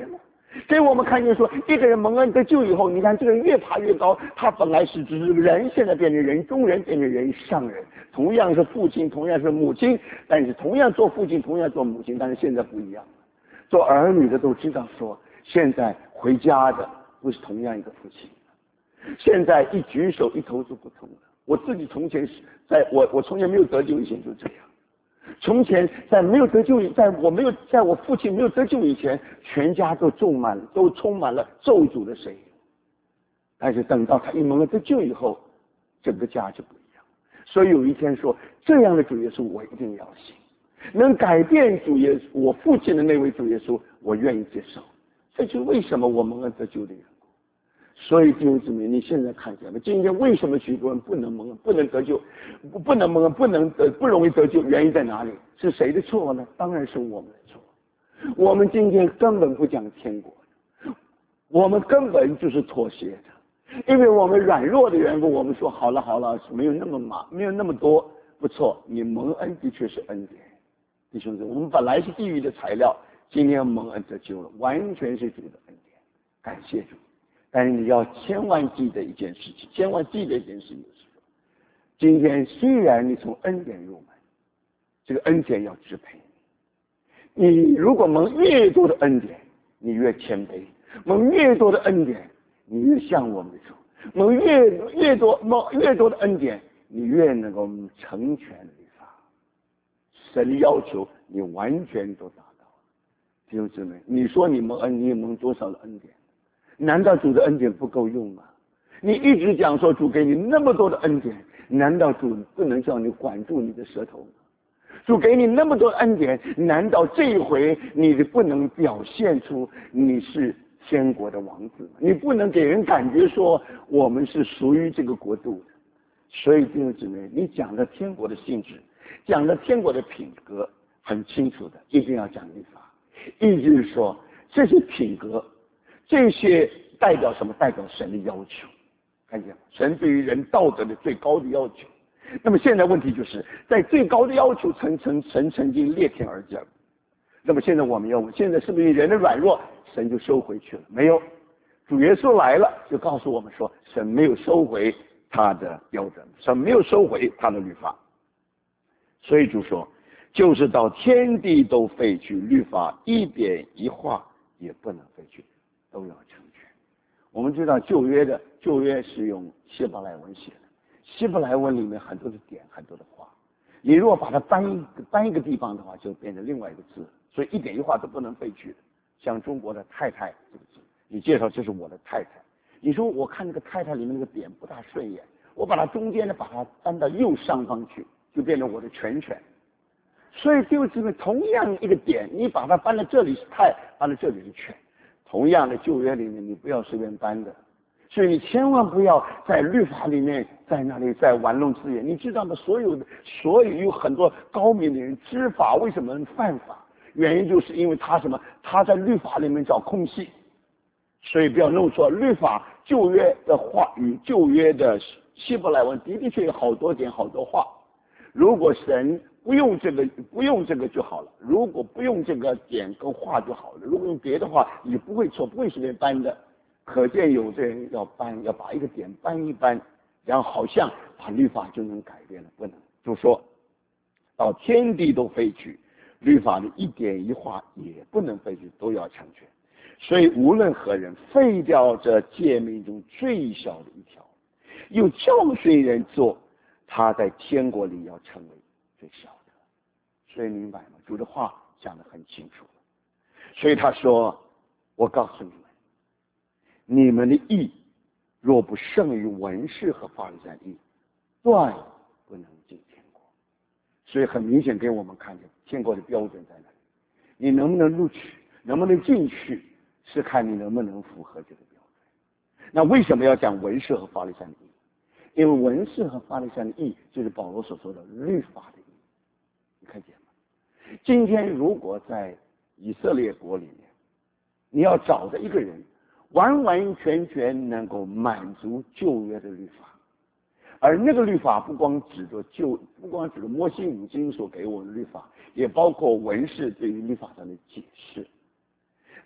给我们看见说，一个人蒙恩得救以后，你看这个人越爬越高，他本来是只是人，现在变成人中人，变成人上人。同样是父亲，同样是母亲，但是同样做父亲，同样做母亲，但是现在不一样了。做儿女的都知道说，现在回家的不是同样一个父亲，现在一举手一投足不同了。我自己从前是在我我从前没有得救以前就这样。从前在没有得救，在我没有在我父亲没有得救以前，全家都种满都充满了咒诅的声音。但是等到他一蒙了得救以后，整个家就不一样。所以有一天说，这样的主耶稣我一定要信，能改变主耶稣我父亲的那位主耶稣，我愿意接受。这就是为什么我蒙了得救的缘故。所以弟兄姊妹，你现在看见了，今天为什么许多人不能蒙恩，不能得救，不不能蒙恩，不能得，不容易得救，原因在哪里？是谁的错呢？当然是我们的错。我们今天根本不讲天国，我们根本就是妥协的，因为我们软弱的缘故，我们说好了好了，没有那么麻，没有那么多，不错，你蒙恩的确是恩典，弟兄姊妹，我们本来是地狱的材料，今天蒙恩得救了，完全是主的恩典，感谢主。但是你要千万记得一件事情，千万记得一件事情是说，今天虽然你从恩典入门，这个恩典要支配你。你如果蒙越多的恩典，你越谦卑；蒙越多的恩典，你越像我们的主；蒙越越多蒙越多的恩典，你越能够成全律法。神要求你完全都达到。弟兄姊妹，你说你蒙恩，你蒙多少的恩典？难道主的恩典不够用吗？你一直讲说主给你那么多的恩典，难道主不能叫你管住你的舌头吗？主给你那么多恩典，难道这一回你不能表现出你是天国的王子吗？你不能给人感觉说我们是属于这个国度的。所以弟兄姊妹，你讲的天国的性质，讲的天国的品格很清楚的，一定要讲律法。意思是说这些品格，这些代表什么？代表神的要求，看见吗？神对于人道德的最高的要求。那么现在问题就是在最高的要求曾曾神曾经裂天而降。那么现在我们要问，现在是不是人的软弱，神就收回去了？没有，主耶稣来了，就告诉我们说，神没有收回他的标准，神没有收回他的律法。所以主说，就是到天地都废去，律法一点一画也不能废去，都要成全。我们知道旧约的旧约是用希伯来文写的，希伯来文里面很多的点，很多的话，你如果把它搬一个搬一个地方的话，就变成另外一个字，所以一点一画都不能废去的。像中国的太太这个字，你介绍这是我的太太，你说我看那个太太里面那个点不大顺眼，我把它中间的把它搬到右上方去，就变成我的全权。所以就是同样一个点，你把它搬到这里是太，搬到这里是全。同样的旧约里面，你不要随便搬的，所以你千万不要在律法里面在那里在玩弄字眼。你知道吗？所有的，所以有很多高明的人知法为什么犯法，原因就是因为他什么？他在律法里面找空隙。所以不要弄错，律法旧约的话与旧约的希伯来文的的确有好多点好多话。如果神不用这个不用这个就好了，如果不用这个点跟画就好了，如果用别的话你不会错，不会随便搬的。可见有的人要搬，要把一个点搬一搬，然后好像把律法就能改变了，不能。就说到天地都废去，律法的一点一画也不能废去，都要成全。所以无论何人废掉这诫命中最小的一条，又教训人做，他在天国里要成为最小的。所以明白吗？主的话讲得很清楚。所以他说，我告诉你们，你们的义若不胜于文士和法利赛义，断不能进天国。所以很明显给我们看见天国的标准在哪里，你能不能录取，能不能进去，是看你能不能符合这个标准。那为什么要讲文士和法利赛的义？因为文士和法利赛的义就是保罗所说的律法的义。你看见吗？今天如果在以色列国里面，你要找的一个人完完全全能够满足旧约的律法，而那个律法不光指着旧，不光指着摩西五经所给我的律法，也包括文士对于律法上的解释。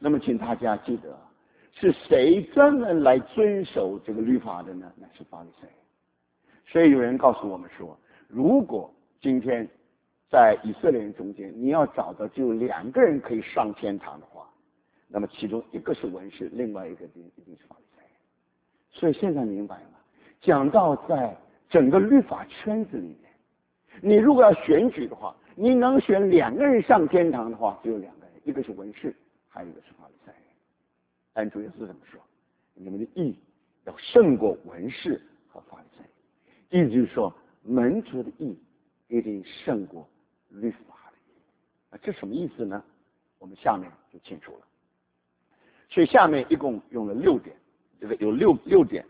那么请大家记得，是谁专门来遵守这个律法的呢？那是法利赛人。所以有人告诉我们说，如果今天在以色列人中间，你要找到只有两个人可以上天堂的话，那么其中一个是文士，另外一个一定是法利赛人。所以现在明白吗？讲到在整个律法圈子里面，你如果要选举的话，你能选两个人上天堂的话，只有两个人，一个是文士，还有一个是法利赛人。但主耶稣怎么说？你们的义要胜过文士和法利赛人，意思就是说，门徒的义一定胜过律法的义。啊，这什么意思呢？我们下面就清楚了。所以下面一共用了六点，这个有六六点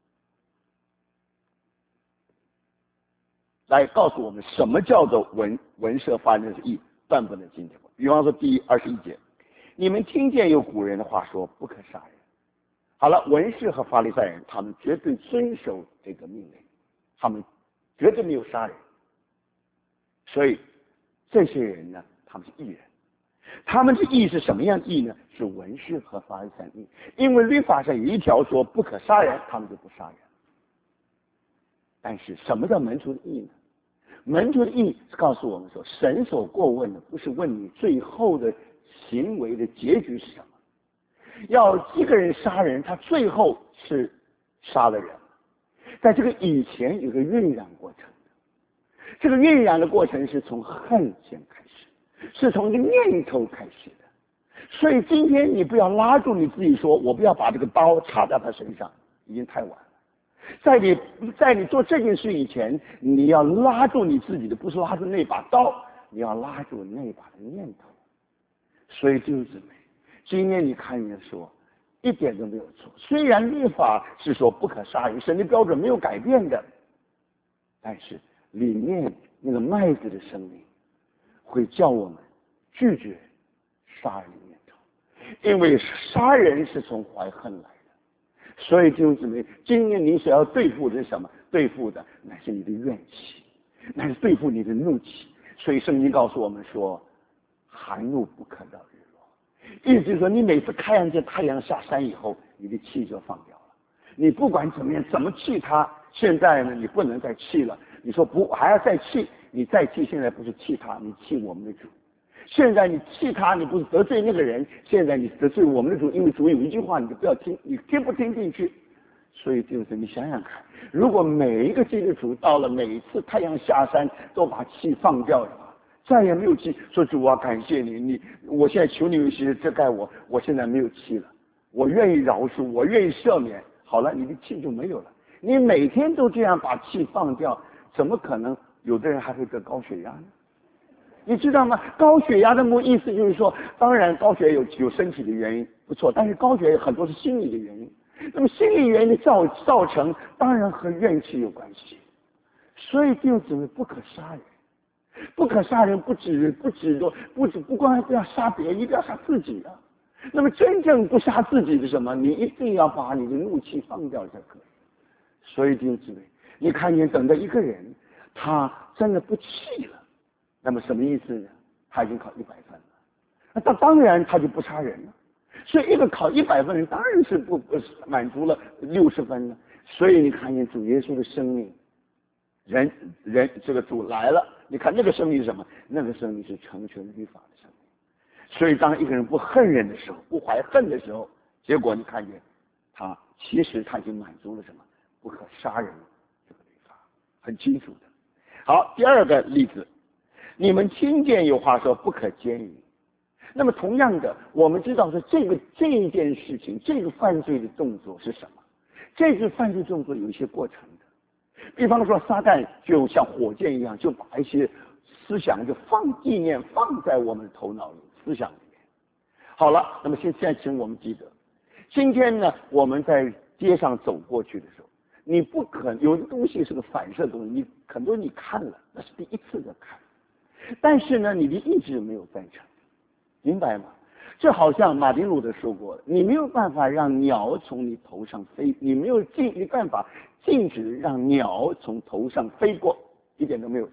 来告诉我们什么叫做文文士法利赛人义断不能进去。比方说第二十一节，你们听见有古人的话说不可杀人。好了，文士和法利赛人他们绝对遵守这个命令，他们绝对没有杀人，所以这些人呢，他们是义人。他们的义是什么样的义呢？是文士和法利赛人义。因为律法上有一条说不可杀人，他们就不杀人。但是什么叫门徒的义呢？门徒的义是告诉我们说，神所过问的不是问你最后的行为的结局是什么。要一个人杀人，他最后是杀了人，在这个以前有个酝酿过程的，这个酝酿的过程是从恨先开始，是从一个念头开始的。所以今天你不要拉住你自己说，我不要把这个刀插在他身上，已经太晚了。在你在你做这件事以前，你要拉住你自己的，不是拉住那把刀，你要拉住那把的念头。所以弟兄姊妹，今天你看见说一点都没有错，虽然律法是说不可杀人，神的标准没有改变的，但是里面那个麦子的生命会叫我们拒绝杀人的念头，因为杀人是从怀恨来的。所以弟兄姊妹，今天你所要对付的是什么？对付的乃是你的怨气，乃是对付你的怒气。所以圣经告诉我们说，含怒不可到日落，意思就是说，你每次看见太阳下山以后，你的气就放掉了。你不管怎么样，怎么气他，现在呢，你不能再气了。你说不还要再气？你再气，现在不是气他，你气我们的主。现在你气他，你不是得罪那个人，现在你得罪我们的主，因为主有一句话，你就不要听，你听不听进去？所以就是你想想看，如果每一个基督徒到了每一次太阳下山都把气放掉的话，再也没有气，说主啊，感谢你，你我现在求你有些遮盖我，我现在没有气了，我愿意饶恕，我愿意赦免，好了，你的气就没有了。你每天都这样把气放掉，怎么可能有的人还会得高血压呢？你知道吗？高血压的意思就是说，当然高血压有有身体的原因不错，但是高血压很多是心理的原因。那么心理原因的造造成，当然和怨气有关系。所以弟兄姊妹，不可杀人，不可杀人不止不止说不止不光不要杀别人，一定要杀自己啊。那么真正不杀自己是什么？你一定要把你的怒气放掉才可以。所以弟兄姊妹，你看见等到一个人他真的不气了。那么什么意思呢？他已经考一百分了，那他当然他就不杀人了。所以一个考一百分的人当然是不不满足了六十分了。所以你看见主耶稣的生命，人人这个主来了，你看那个生命是什么？那个生命是成全律法的生命。所以当一个人不恨人的时候，不怀恨的时候，结果你看见他其实他已经满足了什么？不可杀人这个律法，很清楚的。好，第二个例子。你们听见有话说不可奸淫，那么同样的，我们知道说这个这一件事情，这个犯罪的动作是什么？这个犯罪动作有一些过程的，比方说撒旦就像火箭一样，就把一些思想就放意念放在我们的头脑里、思想里面。好了，那么现现在请我们记得，今天呢我们在街上走过去的时候，你不可有的东西是个反射东西，你很多你看了，那是第一次的看。但是呢，你的意志没有赞成，明白吗？这好像马丁路德说过了，你没有办法让鸟从你头上飞，你没有禁，没办法禁止让鸟从头上飞过，一点都没有错。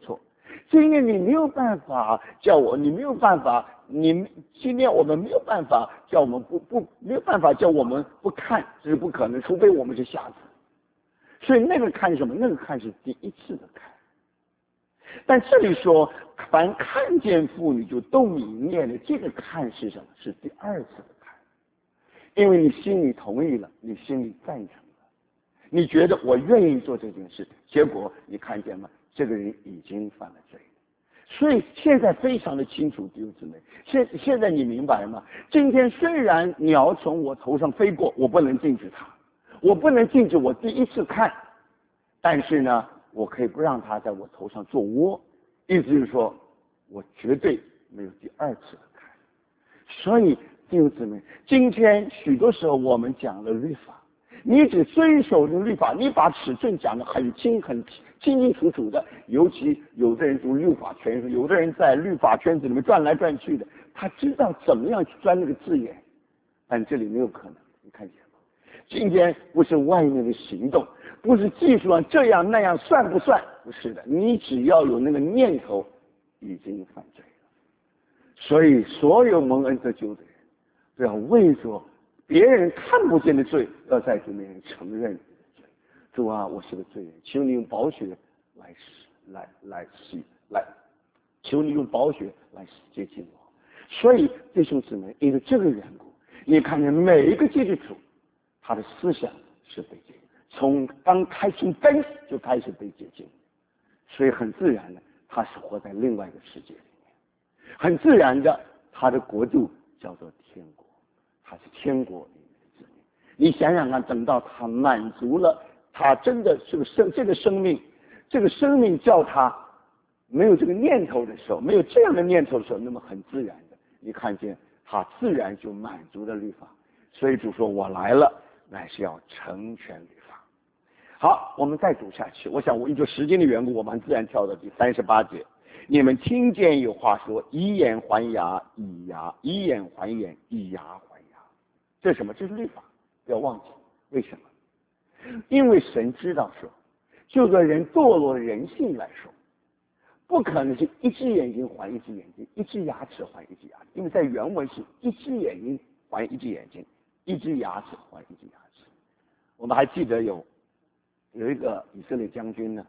今天你没有办法叫我，你没有办法，你今天我们没有办法叫我们不不没有办法叫我们不看，这是不可能，除非我们是瞎子。所以那个看什么？那个看是第一次的看。但这里说，凡看见妇女就动淫念的，这个看是什么？是第二次的看，因为你心里同意了，你心里赞成了，你觉得我愿意做这件事，结果你看见吗？这个人已经犯了罪。所以现在非常的清楚，弟兄姊妹，现现在你明白吗？今天虽然鸟从我头上飞过，我不能禁止它，我不能禁止我第一次看，但是呢，我可以不让它在我头上做窝，意思就是说，我绝对没有第二次的看。所以弟兄姊妹，今天许多时候我们讲了律法，你只遵守这律法，你把尺寸讲得很清很清清楚楚的，尤其有的人读律法圈，有的人在律法圈子里面转来转去的，他知道怎么样去钻那个字眼，但这里没有可能，你看见吗？今天不是外面的行动，不是技术上这样那样算不算？不是的，你只要有那个念头，已经犯罪了。所以所有蒙恩得救的人，都要为着别人看不见的罪，要在主面前承认罪。主啊，我是个罪人，求你用宝血来来来洗来，求你用宝血来接近我。所以弟兄姊妹，因为这个缘故，你看见每一个基督徒，他的思想是被接近，从刚开从根就开始被接近，所以很自然的，他是活在另外一个世界里面，很自然的，他的国度叫做天国，他是天国里面的子民。你想想看，等到他满足了，他真的是个生这个生命，这个生命叫他没有这个念头的时候，没有这样的念头的时候，那么很自然的，你看见他自然就满足了律法。所以主说，我来了乃是要成全律法。好，我们再读下去。我想我依据时间的缘故，我们很自然跳到第三十八节。你们听见有话说，以眼还牙，以牙以眼还眼，以牙还牙。这是什么？这是律法，不要忘记。为什么？因为神知道说，就个人堕落的人性来说，不可能是一只眼睛还一只眼睛，一只牙齿还一只牙齿，因为在原文是一只眼睛还一只眼睛，一只牙齿还一只牙齿。我们还记得有有一个以色列将军呢，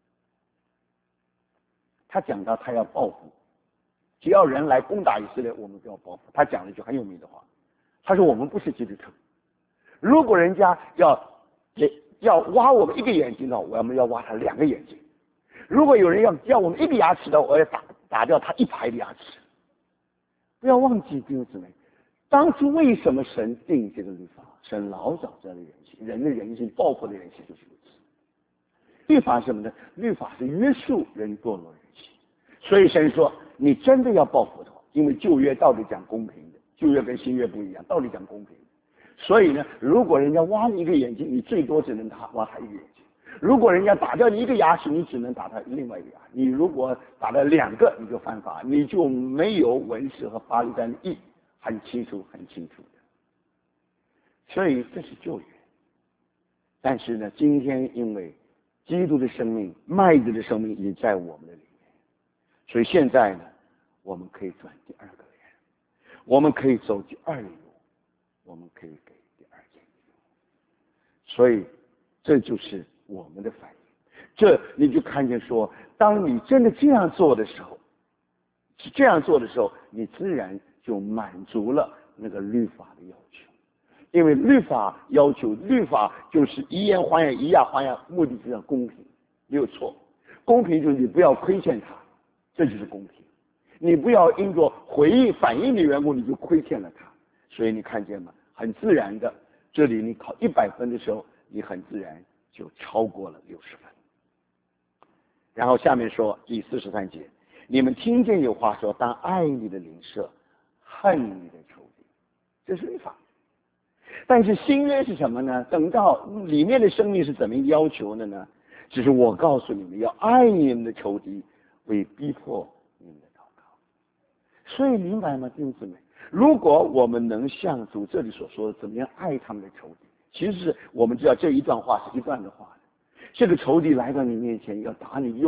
他讲到他要报复，只要人来攻打以色列，我们就要报复。他讲了一句很有名的话，他说我们不是基督徒，如果人家要要挖我们一个眼睛呢，我们要挖他两个眼睛；如果有人要要我们一个牙齿的，我要打打掉他一排的牙齿。不要忘记弟兄姊妹，当初为什么神定这个律法？神老早知道人性，人的人性，报复的人性就是如此。律法是什么呢？律法是约束人堕落人性。所以神说，你真的要报复的话，因为旧约道理讲公平的，旧约跟新约不一样，道理讲公平的。所以呢，如果人家挖你一个眼睛，你最多只能打挖他一个眼睛；如果人家打掉你一个牙齿，你只能打他另外一个牙。你如果打了两个，你就犯法，你就没有文士和法律上的义，很清楚，很清楚的。所以这是旧约。但是呢，今天因为基督的生命，麦子的生命已经在我们的里面，所以现在呢，我们可以转第二个脸，我们可以走第二里路，我们可以给第二件礼物。所以这就是我们的反应。这你就看见说，当你真的这样做的时候，是这样做的时候，你自然就满足了那个律法的要求。因为律法要求，律法就是以眼还眼，以牙还牙，目的是要公平，没有错。公平就是你不要亏欠他，这就是公平。你不要因着回应反应的缘故，你就亏欠了他。所以你看见吗？很自然的，这里你考一百分的时候，你很自然就超过了六十分。然后下面说第四十三节，你们听见有话说，当爱你的邻舍，恨你的仇敌，这是律法。但是新约是什么呢？等到里面的生命是怎么要求的呢？只是我告诉你们，要爱你们的仇敌，为逼迫你们的祷告。所以明白吗，弟兄姊妹？如果我们能像主这里所说的，怎么样爱他们的仇敌，其实是我们知道这一段话是一段的话的。这个仇敌来到你面前要打你右脸，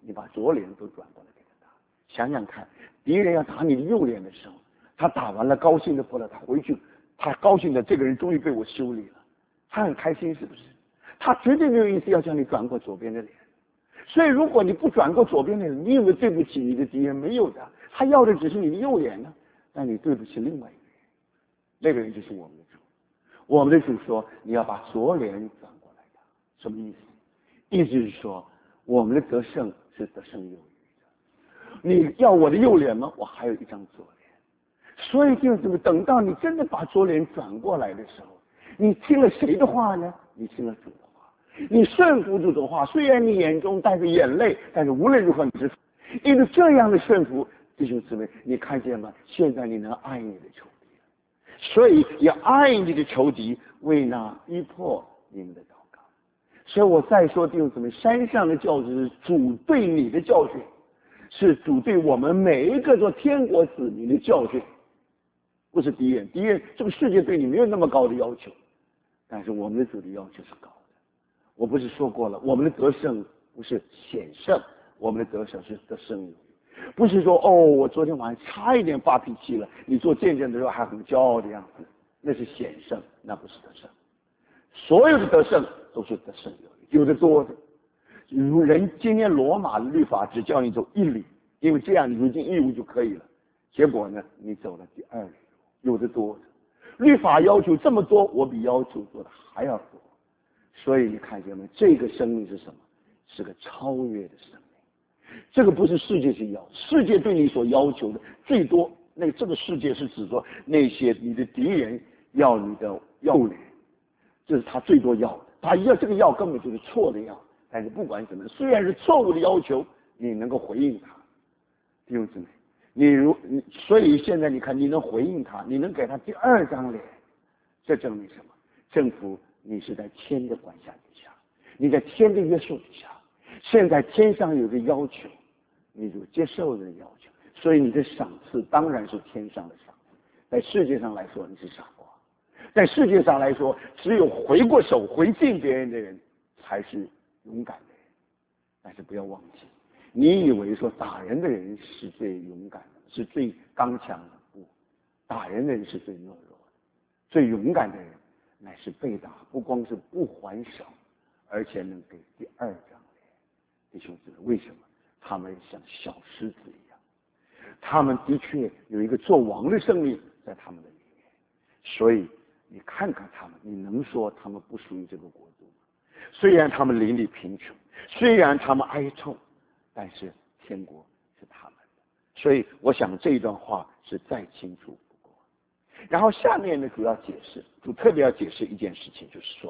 你把左脸都转过来给他打。想想看，敌人要打你的右脸的时候，他打完了高兴的不了，他回去他高兴的这个人终于被我修理了，他很开心，是不是？他绝对没有意思要叫你转过左边的脸。所以如果你不转过左边的脸，你以为对不起你的敌人？没有的，他要的只是你的右脸呢，但你对不起另外一个人，那个人就是我们的主。我们的主说你要把左脸转过来的，什么意思？意思是说我们的得胜是得胜有余的。你要我的右脸吗？我还有一张左脸。所以就是等到你真的把左脸转过来的时候，你听了谁的话呢？你听了主的话，你顺服主的话。虽然你眼中带着眼泪，但是无论如何你是因为这样的顺服，弟兄姊妹，你看见吗？现在你能爱你的仇敌了。所以要爱你的仇敌，为那逼迫你们的祷告。所以我再说，弟兄姊妹，山上的教训是主对你的教训，是主对我们每一个做天国子民的教训，不是敌人。敌人这个世界对你没有那么高的要求，但是我们的主的要求是高的。我不是说过了，我们的得胜不是险胜，我们的得胜是得胜有余。不是说哦，我昨天晚上差一点发脾气了，你做见证的时候还很骄傲的样子，那是险胜，那不是得胜。所有的得胜都是得胜有余，有的多的。如人今天罗马的律法只叫你走一里，因为这样你入境义务就可以了。结果呢，你走了第二里路，有的多的。律法要求这么多，我比要求做的还要多。所以你看见没？这个生命是什么？是个超越的生命。这个不是世界去要，世界对你所要求的最多。那这个世界是指说那些你的敌人要你的右脸，这是他最多要的。他要这个要根本就是错的要。但是不管怎么，虽然是错误的要求，你能够回应他，弟兄姊妹，你如你，所以现在你看，你能回应他，你能给他第二张脸，这证明什么？政府你是在天的管辖底下，你在天的约束底下。现在天上有个要求，你就接受这个要求，所以你的赏赐当然是天上的赏赐。在世界上来说，你是傻瓜；在世界上来说，只有回过手回敬别人的人才是勇敢的人。但是不要忘记，你以为说打人的人是最勇敢的，是最刚强的？不，打人的人是最懦弱的。最勇敢的人乃是被打，不光是不还手，而且能给第二张脸。弟兄姊妹，为什么？他们像小狮子一样，他们的确有一个做王的生命在他们的里面。所以你看看他们，你能说他们不属于这个国度吗？虽然他们邻里贫穷，虽然他们哀痛，但是天国是他们的。所以我想这一段话是再清楚不过。然后下面呢，主要解释，主特别要解释一件事情，就是说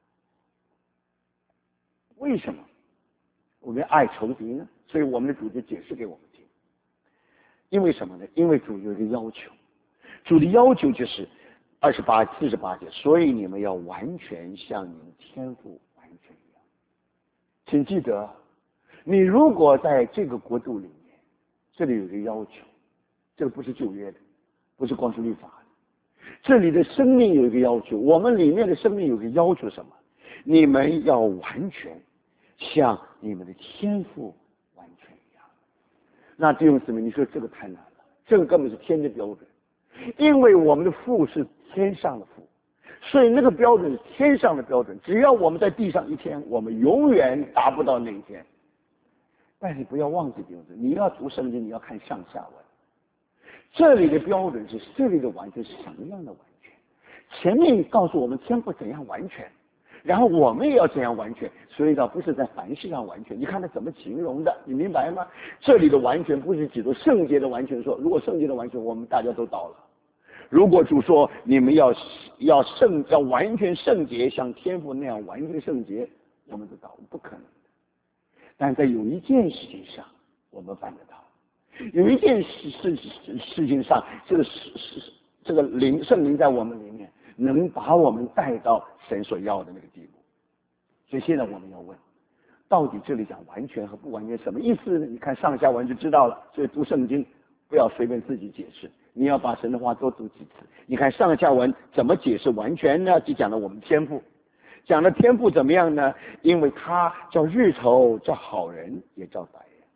为什么我们爱仇敌呢？所以我们的主就解释给我们听。因为什么呢？因为主有一个要求，主的要求就是二十八、四十八节，所以你们要完全像你们天父完全一样。请记得，你如果在这个国度里面，这里有一个要求，这个不是旧约的，不是光是律法的，这里的生命有一个要求，我们里面的生命有一个要求，什么？你们要完全像你们的天父完全一样。那弟兄姊妹，你说这个太难了，这个根本是天的标准，因为我们的父是天上的父，所以那个标准是天上的标准。只要我们在地上一天，我们永远达不到那一天。但是不要忘记，弟兄姊妹，你要读圣经，你要看上下文。这里的标准是这里的完全是什么样的完全？前面告诉我们天父怎样完全，然后我们也要怎样完全，所以呢，不是在凡事上完全。你看他怎么形容的，你明白吗？这里的完全不是指着圣洁的完全说，如果圣洁的完全，我们大家都倒了。如果主说你们要要圣要完全圣洁，像天父那样完全圣洁，我们都倒了，不可能的。但在有一件事情上，我们办得到。有一件事事事情上，这个是是这个灵圣灵在我们里面，能把我们带到神所要的那个地步。所以现在我们要问，到底这里讲完全和不完全什么意思呢？你看上下文就知道了。所以读圣经不要随便自己解释，你要把神的话多读几次。你看上下文怎么解释完全呢？就讲了我们天父，讲了天父怎么样呢？因为他叫日头照好人也照歹人，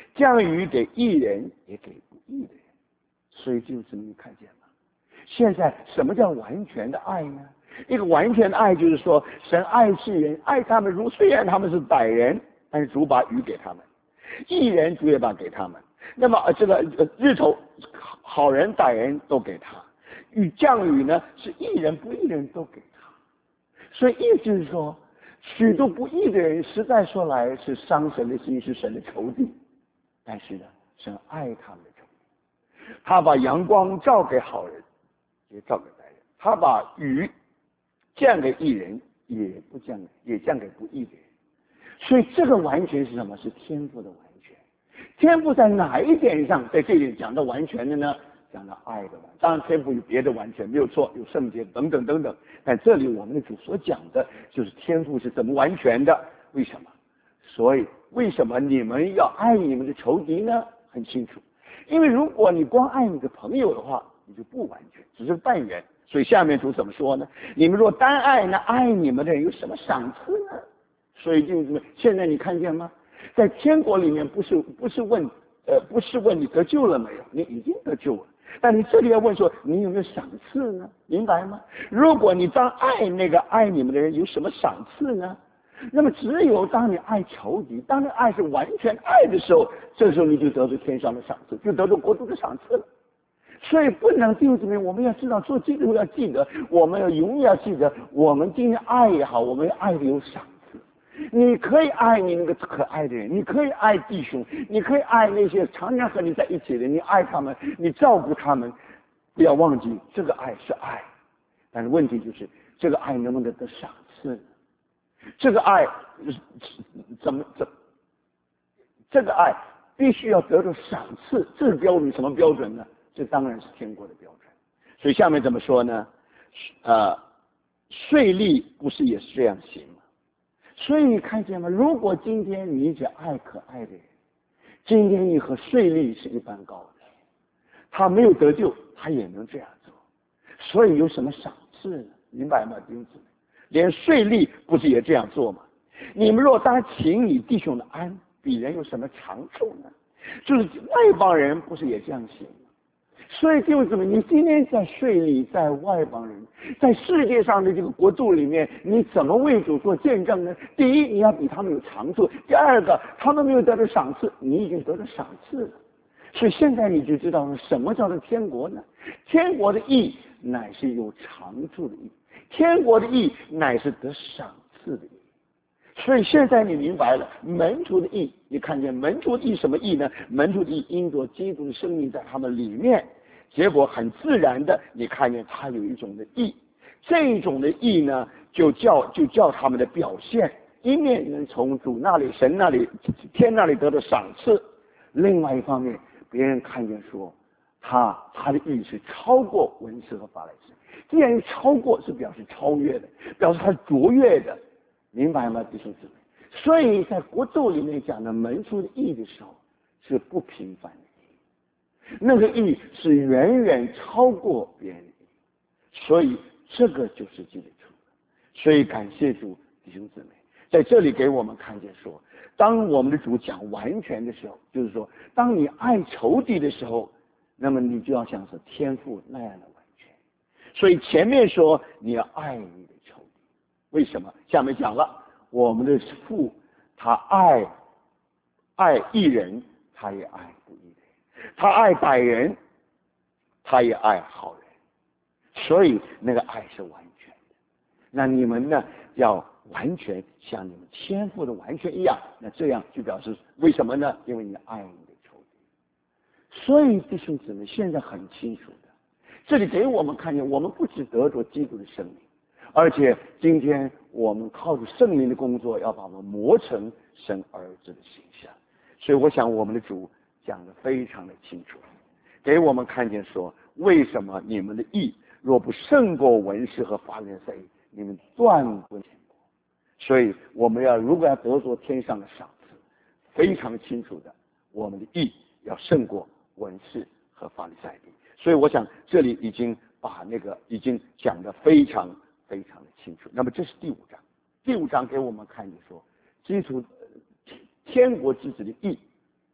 降雨给义人，也给不义的人。所以就是你看见吗？现在什么叫完全的爱呢？一个完全的爱就是说，神爱世人，爱他们如虽然他们是歹人，但是主把雨给他们，义人主也把给他们。那么呃这个呃日头好人歹人都给他，雨降雨呢是义人不义人都给他。所以意思是说，许多不义的人实在说来是伤神的心，是神的仇敌，但是呢神爱他们的仇敌，他把阳光照给好人，也照给歹人，他把雨降给义人，也不降也降给不义的人。所以这个完全是什么？是天赋的完全。天赋在哪一点上在这里讲到完全的呢？讲到爱的完全。当然天赋有别的完全，没有错，有圣洁等等等等，但这里我们的主所讲的就是天赋是怎么完全的。为什么？所以为什么你们要爱你们的仇敌呢？很清楚，因为如果你光爱你的朋友的话，你就不完全，只是半圆。所以下面主怎么说呢？你们若单爱那爱你们的人有什么赏赐呢？所以就是现在你看见吗？在天国里面不是不是问呃不是问你得救了没有，你已经得救了。但你这里要问说你有没有赏赐呢？明白吗？如果你当爱那个爱你们的人有什么赏赐呢？那么只有当你爱仇敌，当你爱是完全爱的时候，这时候你就得到天上的赏赐，就得到国度的赏赐了。所以不能弟兄姊妹，我们要知道做基督徒要记得，我们要永远要记得，我们今天爱也好，我们爱的有赏赐。你可以爱你那个可爱的人，你可以爱弟兄，你可以爱那些常常和你在一起的，你爱他们，你照顾他们，不要忘记这个爱是爱。但是问题就是这个爱能不能得赏赐呢？这个爱怎么怎这个爱必须要得到赏赐，这个标准什么标准呢？这当然是天国的标准。所以下面怎么说呢？呃，税吏不是也是这样行吗？所以你看见吗？如果今天你只爱可爱的人，今天你和税吏是一般高的，他没有得救，他也能这样做。所以有什么赏赐呢？明白吗，弟兄姊妹？连税吏不是也这样做吗？你们若当请你弟兄的安，比人有什么长处呢？就是外邦人不是也这样行吗？所以弟兄姊妹，你今天在税吏，在外邦人，在世界上的这个国度里面，你怎么为主做见证呢？第一，你要比他们有长处；第二个，他们没有得到赏赐，你已经得到赏赐了。所以现在你就知道什么叫做天国呢？天国的义乃是有长处的义，天国的义乃是得赏赐的义。所以现在你明白了门徒的义，你看见门徒的义什么义呢？门徒的义因着基督的生命在他们里面，结果很自然的你看见他有一种的义，这种的义呢就叫就叫他们的表现，一面能从主那里神那里天那里得到赏赐，另外一方面别人看见说他他的义是超过文士和法利赛，既然超过是表示超越的，表示他是卓越的，明白吗，弟兄姊妹？所以在国咒里面讲的门徒的义的时候是不平凡的义，那个义是远远超过别人的义，所以这个就是基督徒。所以感谢主，弟兄姊妹，在这里给我们看见说，当我们的主讲完全的时候，就是说当你爱仇敌的时候，那么你就要像是天父那样的完全。所以前面说你要爱你的仇敌，为什么？下面讲了，我们的父他爱爱义人，他也爱不义人，他爱歹人，他也爱好人，所以那个爱是完全的。那你们呢要完全像你们天父的完全一样，那这样就表示为什么呢？因为你爱你的仇敌。所以弟兄姊妹现在很清楚的，这里给我们看见，我们不只得着基督的生命，而且今天我们靠着圣灵的工作，要把我们磨成神儿子的形象。所以我想我们的主讲得非常的清楚，给我们看见说，为什么你们的义若不胜过文士和法利赛，你们断不天国。所以我们要如果要得着天上的赏赐，非常清楚的，我们的义要胜过文士和法利赛的。所以我想这里已经把那个已经讲得非常非常的清楚。那么这是第五章，第五章给我们看见说，基督天国之子的义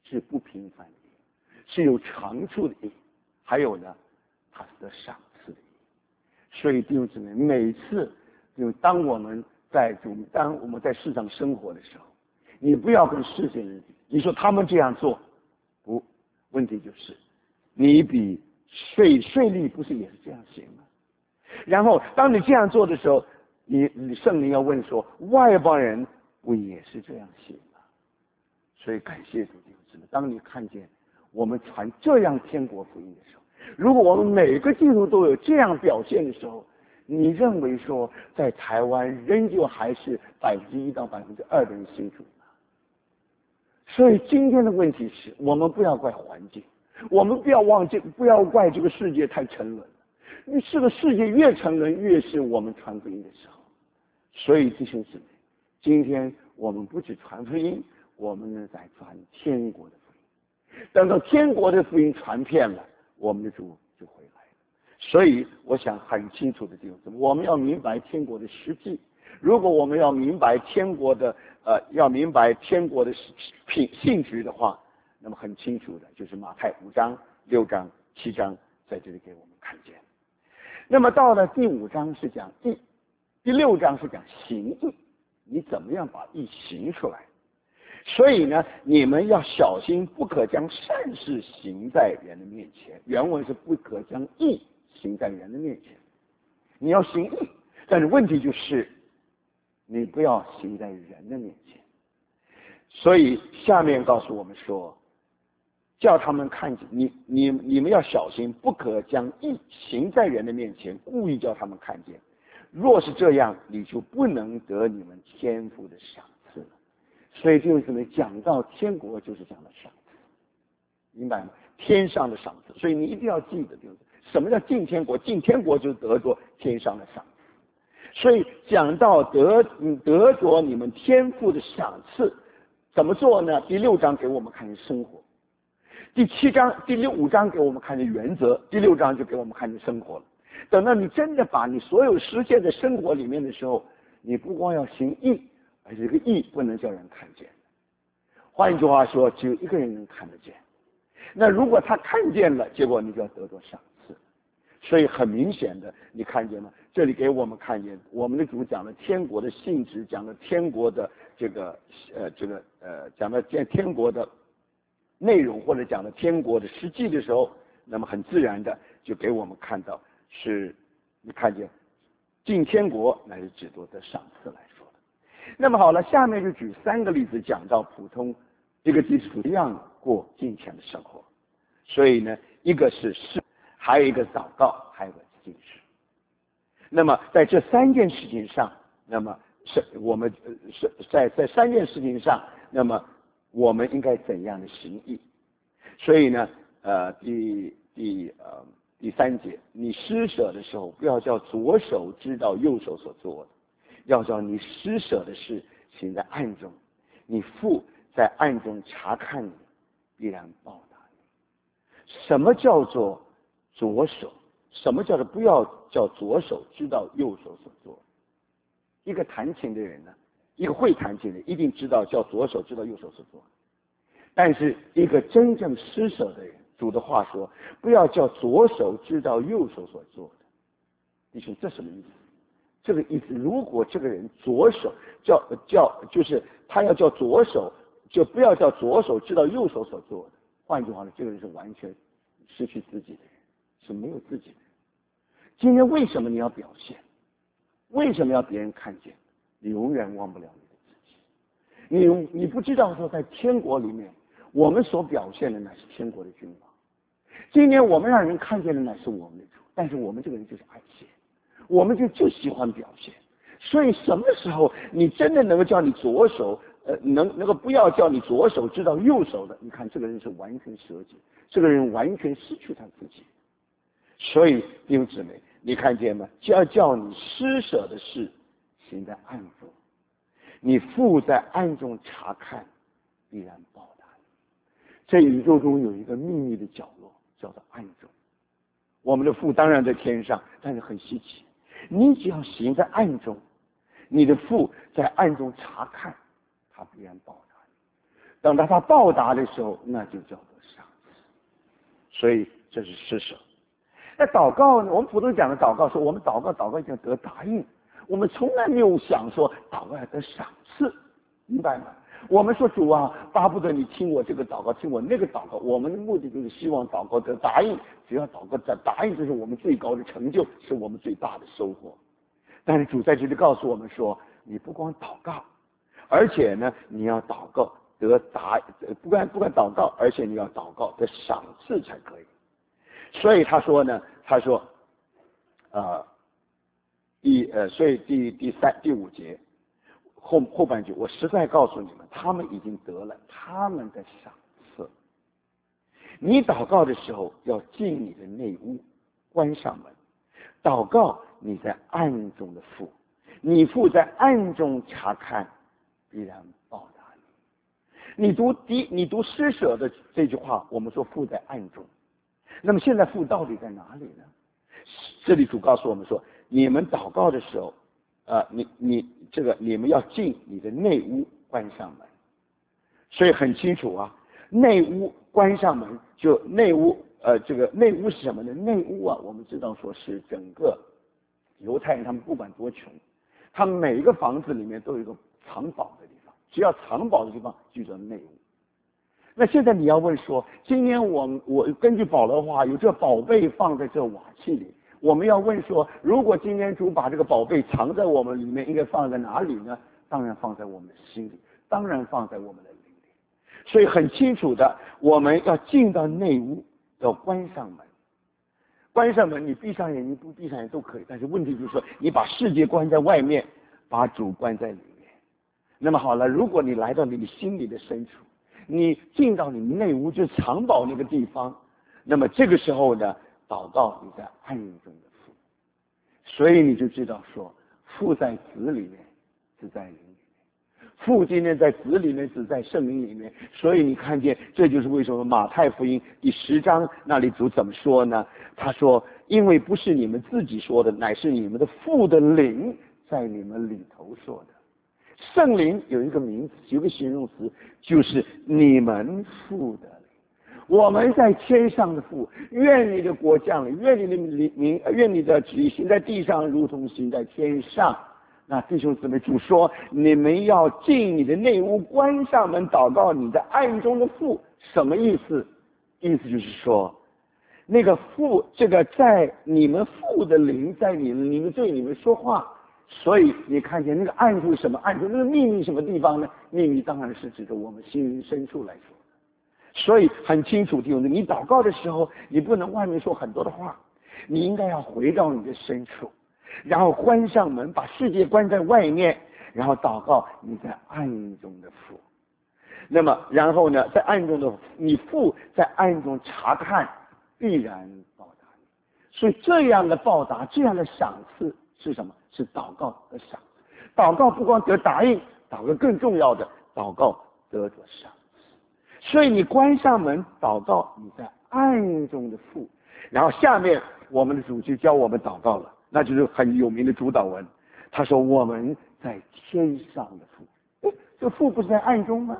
是不平凡的义，是有长处的义，还有呢，它是得赏赐的义。所以弟兄姊妹，每次就当我们在主，当我们在世上生活的时候，你不要跟世界人比，你说他们这样做，不，问题就是你比税税吏不是也是这样行吗？然后当你这样做的时候，你你圣灵要问说，外邦人不也是这样行吗？所以感谢主弟兄姊妹，当你看见我们传这样天国福音的时候，如果我们每个基督徒都有这样表现的时候，你认为说在台湾仍旧还是百分之一到百分之二的人信主吗？所以今天的问题是我们不要怪环境，我们不要忘记，不要怪这个世界太沉沦了。这个世界越沉沦，越是我们传福音的时候。所以弟兄姊妹，今天我们不只传福音，我们呢在传天国的福音。等到天国的福音传遍了，我们的主就回来了。所以我想很清楚的弟兄姊妹，我们要明白天国的实际。如果我们要明白天国的呃，要明白天国的品性质的话，那么很清楚的就是马太五章、六章、七章在这里给我们看见。那么到了第五章是讲义，第六章是讲行义，你怎么样把义行出来？所以呢，你们要小心，不可将善事行在人的面前。原文是不可将义行在人的面前。你要行义，但是问题就是你不要行在人的面前。所以下面告诉我们说，叫他们看见你，你你们要小心，不可将义行在人的面前，故意叫他们看见。若是这样，你就不能得你们天父的赏赐了。所以弟兄姊妹，讲到天国就是讲到赏赐，明白吗？天上的赏赐。所以你一定要记得，弟兄姊妹，什么叫进天国？进天国就是得着天上的赏赐。所以讲到得得着你们天父的赏赐，怎么做呢？第六章给我们看见生活，第七章、第六五章给我们看见原则，第六章就给我们看见生活了。等到你真的把你所有实现在生活里面的时候，你不光要行义，而且这个义不能叫人看见。换一句话说，只有一个人能看得见。那如果他看见了，结果你就要得到赏赐。所以很明显的，你看见吗？这里给我们看见，我们的主讲了天国的性质，讲了天国的这个呃这个呃讲了天天国的内容，或者讲了天国的实际的时候，那么很自然的就给我们看到，是你看见进天国乃是指多的赏赐来说的。那么好了，下面就举三个例子，讲到普通一个基督徒一样过金钱的生活。所以呢，一个是是，还有一个祷告，还有一个禁食。那么在这三件事情上，那么是我们是在在三件事情上，那么我们应该怎样的行义？所以呢，呃，第第呃第三节，你施舍的时候，不要叫左手知道右手所做的，要叫你施舍的事行在暗中，你父在暗中查看你，必然报答你。什么叫做左手？什么叫做不要叫左手知道右手所做？一个弹琴的人呢，一个会弹琴的一定知道叫左手知道右手所做。但是一个真正施舍的人，主的话说，不要叫左手知道右手所做的。弟兄，这什么意思？这个意思，如果这个人左手叫叫就是他要叫左手，就不要叫左手知道右手所做的。换句话说，这个人是完全失去自己的人，是没有自己的人。今天为什么你要表现？为什么要别人看见？你永远忘不了你的自己。你你不知道说，在天国里面，我们所表现的乃是天国的君王。今天我们让人看见的乃是我们的主，但是我们这个人就是爱现，我们就就喜欢表现。所以什么时候你真的能够叫你左手呃能能够不要叫你左手知道右手的，你看这个人是完全舍己，这个人完全失去他自己。所以弟兄姊妹，你看见吗？就要叫你施舍的事行在暗中，你父在暗中查看，必然报答你。这宇宙中有一个秘密的角落，叫做暗中。我们的父当然在天上，但是很稀奇，你只要行在暗中，你的父在暗中查看，他必然报答你。 等到他报答的时候，那就叫做赏赐。所以这是施舍。那祷告呢？我们普通讲的祷告说，我们祷告祷告一定要得答应，我们从来没有想说祷告要得赏赐，明白吗？我们说主啊，巴不得你听我这个祷告，听我那个祷告，我们的目的就是希望祷告得答应，只要祷告得答应，这是我们最高的成就，是我们最大的收获。但是主在这里告诉我们说，你不光祷告，而且呢，你要祷告得答，不光不光祷告，而且你要祷告得赏赐才可以。所以他说呢，他说，呃，第呃，所以第第三第五节后后半句，我实在告诉你们，他们已经得了他们的赏赐。你祷告的时候要进你的内屋，关上门，祷告你在暗中的父，你父在暗中查看，必然报答你。你读第你读施舍的这句话，我们说父在暗中。那么现在父到底在哪里呢？这里主告诉我们说，你们祷告的时候，呃，你你这个你们要进你的内屋，关上门。所以很清楚啊，内屋关上门，就内屋，呃，这个内屋是什么呢？内屋啊，我们知道说是整个犹太人，他们不管多穷，他们每一个房子里面都有一个藏宝的地方，只要藏宝的地方就叫内屋。那现在你要问说，今天我我根据保罗的话，有这宝贝放在这瓦器里，我们要问说，如果今天主把这个宝贝藏在我们里面，应该放在哪里呢？当然放在我们的心里，当然放在我们的灵里。所以很清楚的，我们要进到内屋，要关上门。关上门，你闭上眼睛不闭上眼都可以，但是问题就是说，你把世界关在外面，把主关在里面。那么好了，如果你来到你的心里的深处，你进到你内屋，就是藏宝那个地方，那么这个时候呢，祷告你在暗中的父，所以你就知道说，父在子里面，子在灵里面，父今天在子里面，子在圣灵里面。所以你看见，这就是为什么马太福音第十章那里主怎么说呢？他说，因为不是你们自己说的，乃是你们的父的灵在你们里头说的。圣灵有一个名词，有一个形容词，就是你们父的灵。我们在天上的父，愿你的国降临，愿你的名，愿你的旨意行在地上，如同行在天上。那弟兄姊妹，主说，你们要进你的内屋，关上门，祷告你在暗中的父。什么意思？意思就是说，那个父，这个在你们父的灵在你们，你们对你们说话。所以你看见那个暗处什么暗处，那个秘密什么地方呢？秘密当然是指着我们心灵深处来说。所以很清楚弟兄姊妹，你祷告的时候，你不能外面说很多的话，你应该要回到你的深处，然后关上门，把世界关在外面，然后祷告你在暗中的父。那么然后呢，在暗中的你父在暗中查看，必然报答你。所以这样的报答，这样的赏赐是什么？是祷告的赏赐。祷告不光得答应，祷告更重要的，祷告得着赏赐。所以你关上门祷告，你在暗中的父。然后下面我们的主就教我们祷告了，那就是很有名的主祷文。他说我们在天上的父。哎，这父不是在暗中吗？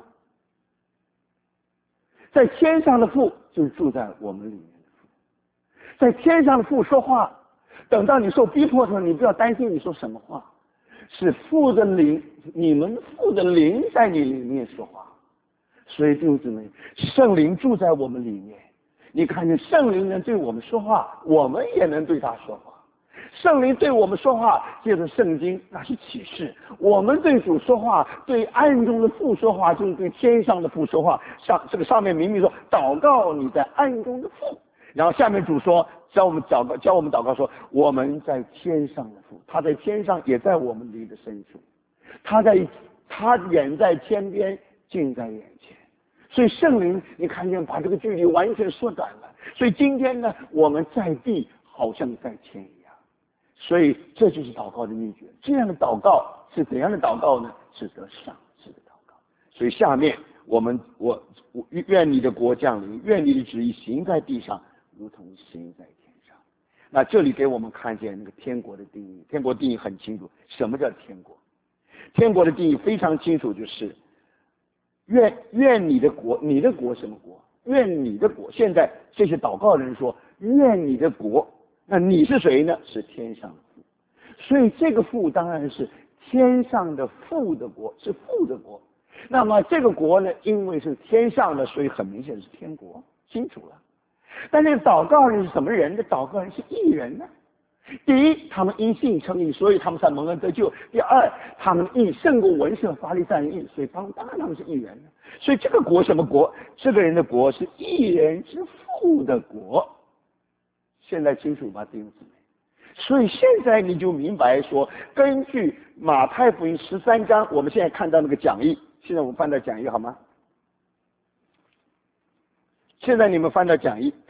在天上的父就是住在我们里面的父。在天上的父说话，等到你受逼迫的时候，你不要担心你说什么话，是父的灵，你们父的灵在你里面说话。所以弟兄姊妹，圣灵住在我们里面，你看见圣灵能对我们说话，我们也能对他说话。圣灵对我们说话，借着圣经那是启示；我们对主说话，对暗中的父说话，就是对天上的父说话。上这个上面明明说，祷告你在暗中的父，然后下面主说，教我们祷告，教我们祷告说，我们在天上的父，他在天上，也在我们离的深处，他在他远在天边，近在眼前。所以圣灵，你看见把这个距离完全缩短了。所以今天呢，我们在地好像在天一样。所以这就是祷告的秘诀。这样的祷告是怎样的祷告呢？是得赏赐的祷告。所以下面我们我我愿你的国降临，愿你的旨意行在地上，如同行在天上。那这里给我们看见那个天国的定义。天国定义很清楚，什么叫天国？天国的定义非常清楚，就是愿愿你的国，你的国什么国？愿你的国。现在这些祷告人说，愿你的国。那你是谁呢？是天上的父。所以这个父当然是天上的父的国，是父的国。那么这个国呢，因为是天上的，所以很明显是天国，清楚了。但这个祷告人是什么人？这祷告人是义人呢。第一，他们因信称义，所以他们才蒙恩得救；第二，他们义胜过文士和法利赛人义，所以当当然他们是义人呢。所以这个国什么国？这个人的国是义人之父的国。现在清楚吧，弟兄姊妹？所以现在你就明白说，根据马太福音十三章，我们现在看到那个讲义，现在我们翻到讲义好吗？现在你们翻到讲义，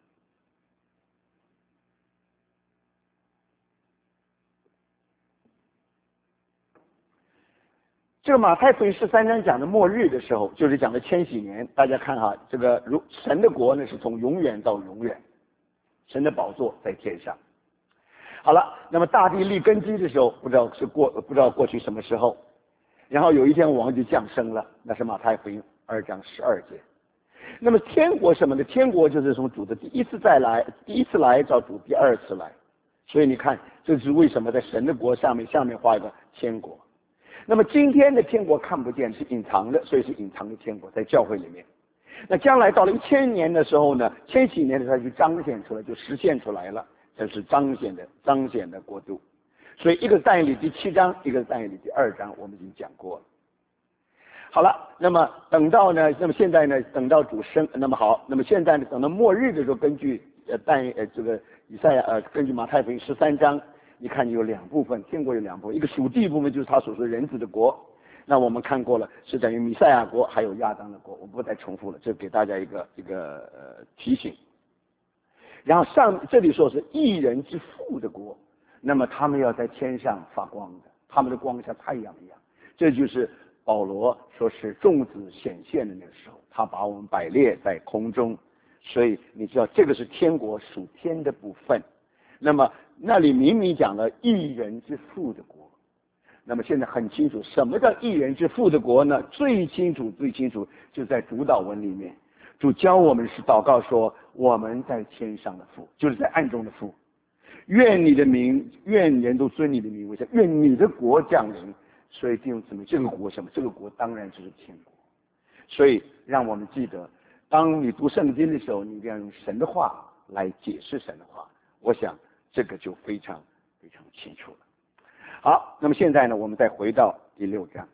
这个马太福音十三章讲的末日的时候，就是讲的千禧年。大家看哈，这个如神的国呢是从永远到永远，神的宝座在天上。好了，那么大地立根基的时候，不知道是过不知道过去什么时候，然后有一天王就降生了，那是马太福音二章十二节。那么天国什么呢？天国就是从主的第一次再来，第一次来到主第二次来，所以你看，这是为什么在神的国上面下面画一个天国。那么今天的天国看不见，是隐藏的，所以是隐藏的天国在教会里面。那将来到了一千年的时候呢，千禧年的时候就彰显出来，就实现出来了。这是彰显的彰显的国度。所以一个是但以理第七章，一个是但以理第二章，我们已经讲过了。好了，那么等到呢，那么现在呢，等到主生，那么好，那么现在呢，等到末日的时候，根据呃但呃这个以赛亚呃根据马太福音十三章，你看有两部分，天国有两部分，一个属地部分就是他所说人子的国，那我们看过了，是等于弥赛亚国还有亚当的国，我不再重复了，这给大家一个一个呃提醒。然后上这里说是义人之父的国，那么他们要在天上发光的，他们的光像太阳一样。这就是保罗说是众子显现的那个时候，他把我们摆列在空中，所以你知道这个是天国属天的部分。那么那里明明讲了义人之父的国，那么现在很清楚什么叫义人之父的国呢？最清楚最清楚就在主祷文里面，主教我们是祷告说，我们在天上的父，就是在暗中的父，愿你的名，愿人都尊你的名为圣，愿你的国降临。所以弟兄姊妹，这个国什么？这个国当然就是天国。所以让我们记得，当你读圣经的时候，你一定要用神的话来解释神的话。我想这个就非常非常清楚了。好，那么现在呢，我们再回到第六章。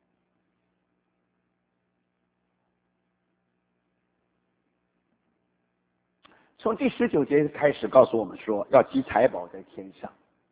从第十九节开始告诉我们说，要积财宝在天上。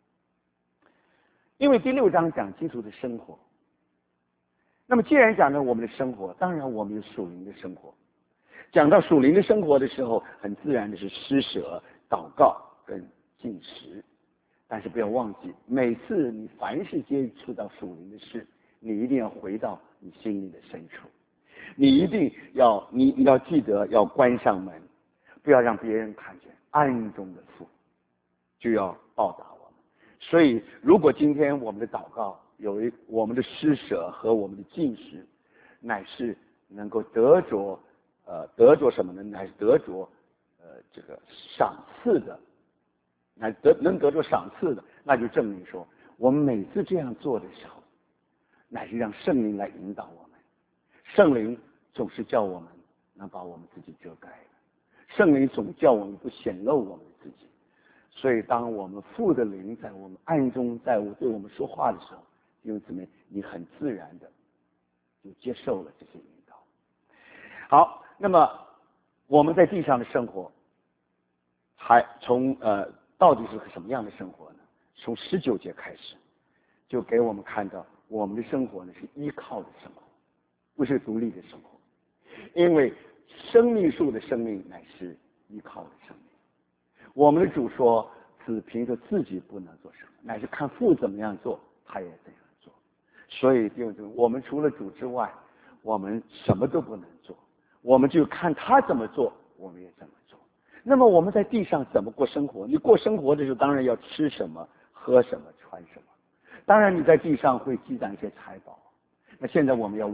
因为第六章讲基督的生活。那么既然讲到我们的生活，当然我们有属灵的生活。讲到属灵的生活的时候，很自然的是施舍、祷告跟进食。但是不要忘记，每次你凡是接触到属灵的事，你一定要回到你心里的深处。你一定要你你要记得要关上门，不要让别人看见，暗中的父就要报答我们。所以如果今天我们的祷告有一我们的施舍和我们的进食，乃是能够得着呃得着什么呢？乃是得着呃这个赏赐的，乃得能得着赏赐的，那就证明说我们每次这样做的时候，乃是让圣灵来引导我们。圣灵总是叫我们能把我们自己遮盖的，圣灵总叫我们不显露我们自己。所以当我们父的灵在我们暗中在我对我们说话的时候，弟兄姊妹，你很自然的就接受了这些引导。好，那么我们在地上的生活还从呃到底是个什么样的生活呢？从十九节开始就给我们看到我们的生活呢是依靠的生活，不是独立的生活。因为生命树的生命乃是依靠的生命。我们的主说，子凭着自己不能做什么，乃是看父怎么样做，他也怎样做。所以弟兄姊妹，我们除了主之外，我们什么都不能做，我们就看他怎么做，我们也怎么做。那么我们在地上怎么过生活？你过生活的时候，当然要吃什么、喝什么、穿什么。当然你在地上会积攒一些财宝。那现在我们要问，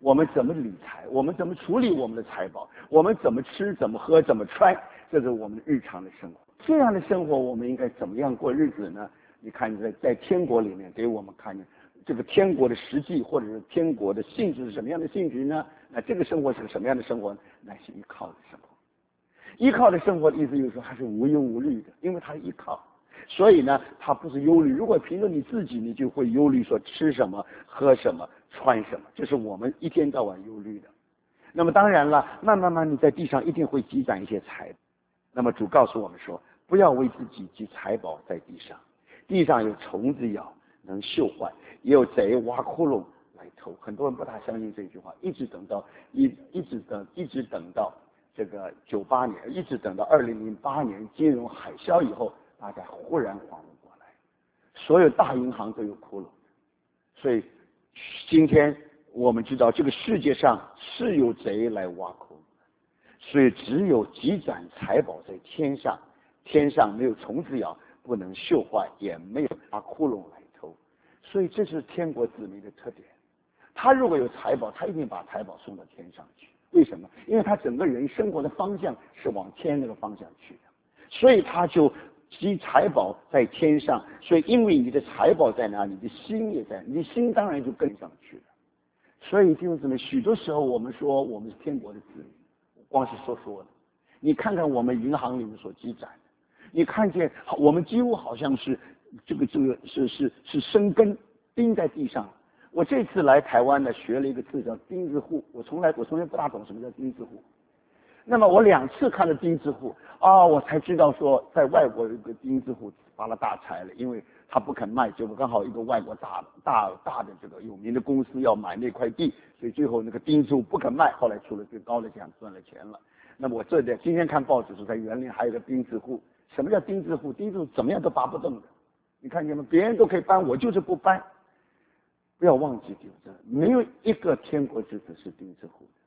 我们怎么理财，我们怎么处理我们的财宝，我们怎么吃怎么喝怎么穿，这是我们日常的生活。这样的生活我们应该怎么样过日子呢？你看在在天国里面给我们看见这个天国的实际，或者是天国的性质是什么样的性质呢？那这个生活是个什么样的生活呢？那是依靠的生活。依靠的生活的意思就是说它是无忧无虑的，因为它是依靠，所以呢它不是忧虑。如果凭着你自己，你就会忧虑说吃什么喝什么穿什么，这是我们一天到晚忧虑的。那么当然了，慢慢慢你在地上一定会积攒一些财。那么主告诉我们说，不要为自己积财宝在地上，地上有虫子咬，能锈坏，也有贼挖窟窿来偷。很多人不大相信这句话，一直等到一一直等一直等到这个九八年，一直等到二零零八年金融海啸以后，大家忽然恍悟过来，所有大银行都有窟窿。所以今天我们知道这个世界上是有贼来挖窟窿，所以只有积攒财宝在天上，天上没有虫子咬，不能锈坏，也没有挖窟窿来偷。所以这是天国子民的特点。他如果有财宝，他一定把财宝送到天上去。为什么？因为他整个人生活的方向是往天那个方向去的，所以他就积财宝在天上。所以因为你的财宝在哪里，你的心也在，你的心当然就跟上去了。所以弟兄姊妹，许多时候我们说我们是天国的子民，光是说说的，你看看我们银行里面所积攒的，你看见我们几乎好像是这个这个是是是生根钉在地上。我这次来台湾呢，学了一个字叫钉子户，我从来我从来不大懂什么叫钉子户。那么我两次看了钉子户啊、哦，我才知道说在外国有一个钉子户发了大财了，因为他不肯卖，结果刚好一个外国大大大的这个有名的公司要买那块地，所以最后那个钉子户不肯卖，后来出了最高的奖，赚了钱了。那么我这里今天看报纸说在园林还有个钉子户。什么叫钉子户？钉子户怎么样都拔不动的，你看见吗？别人都可以搬，我就是不搬。不要忘记丢这，没有一个天国之子是钉子户的。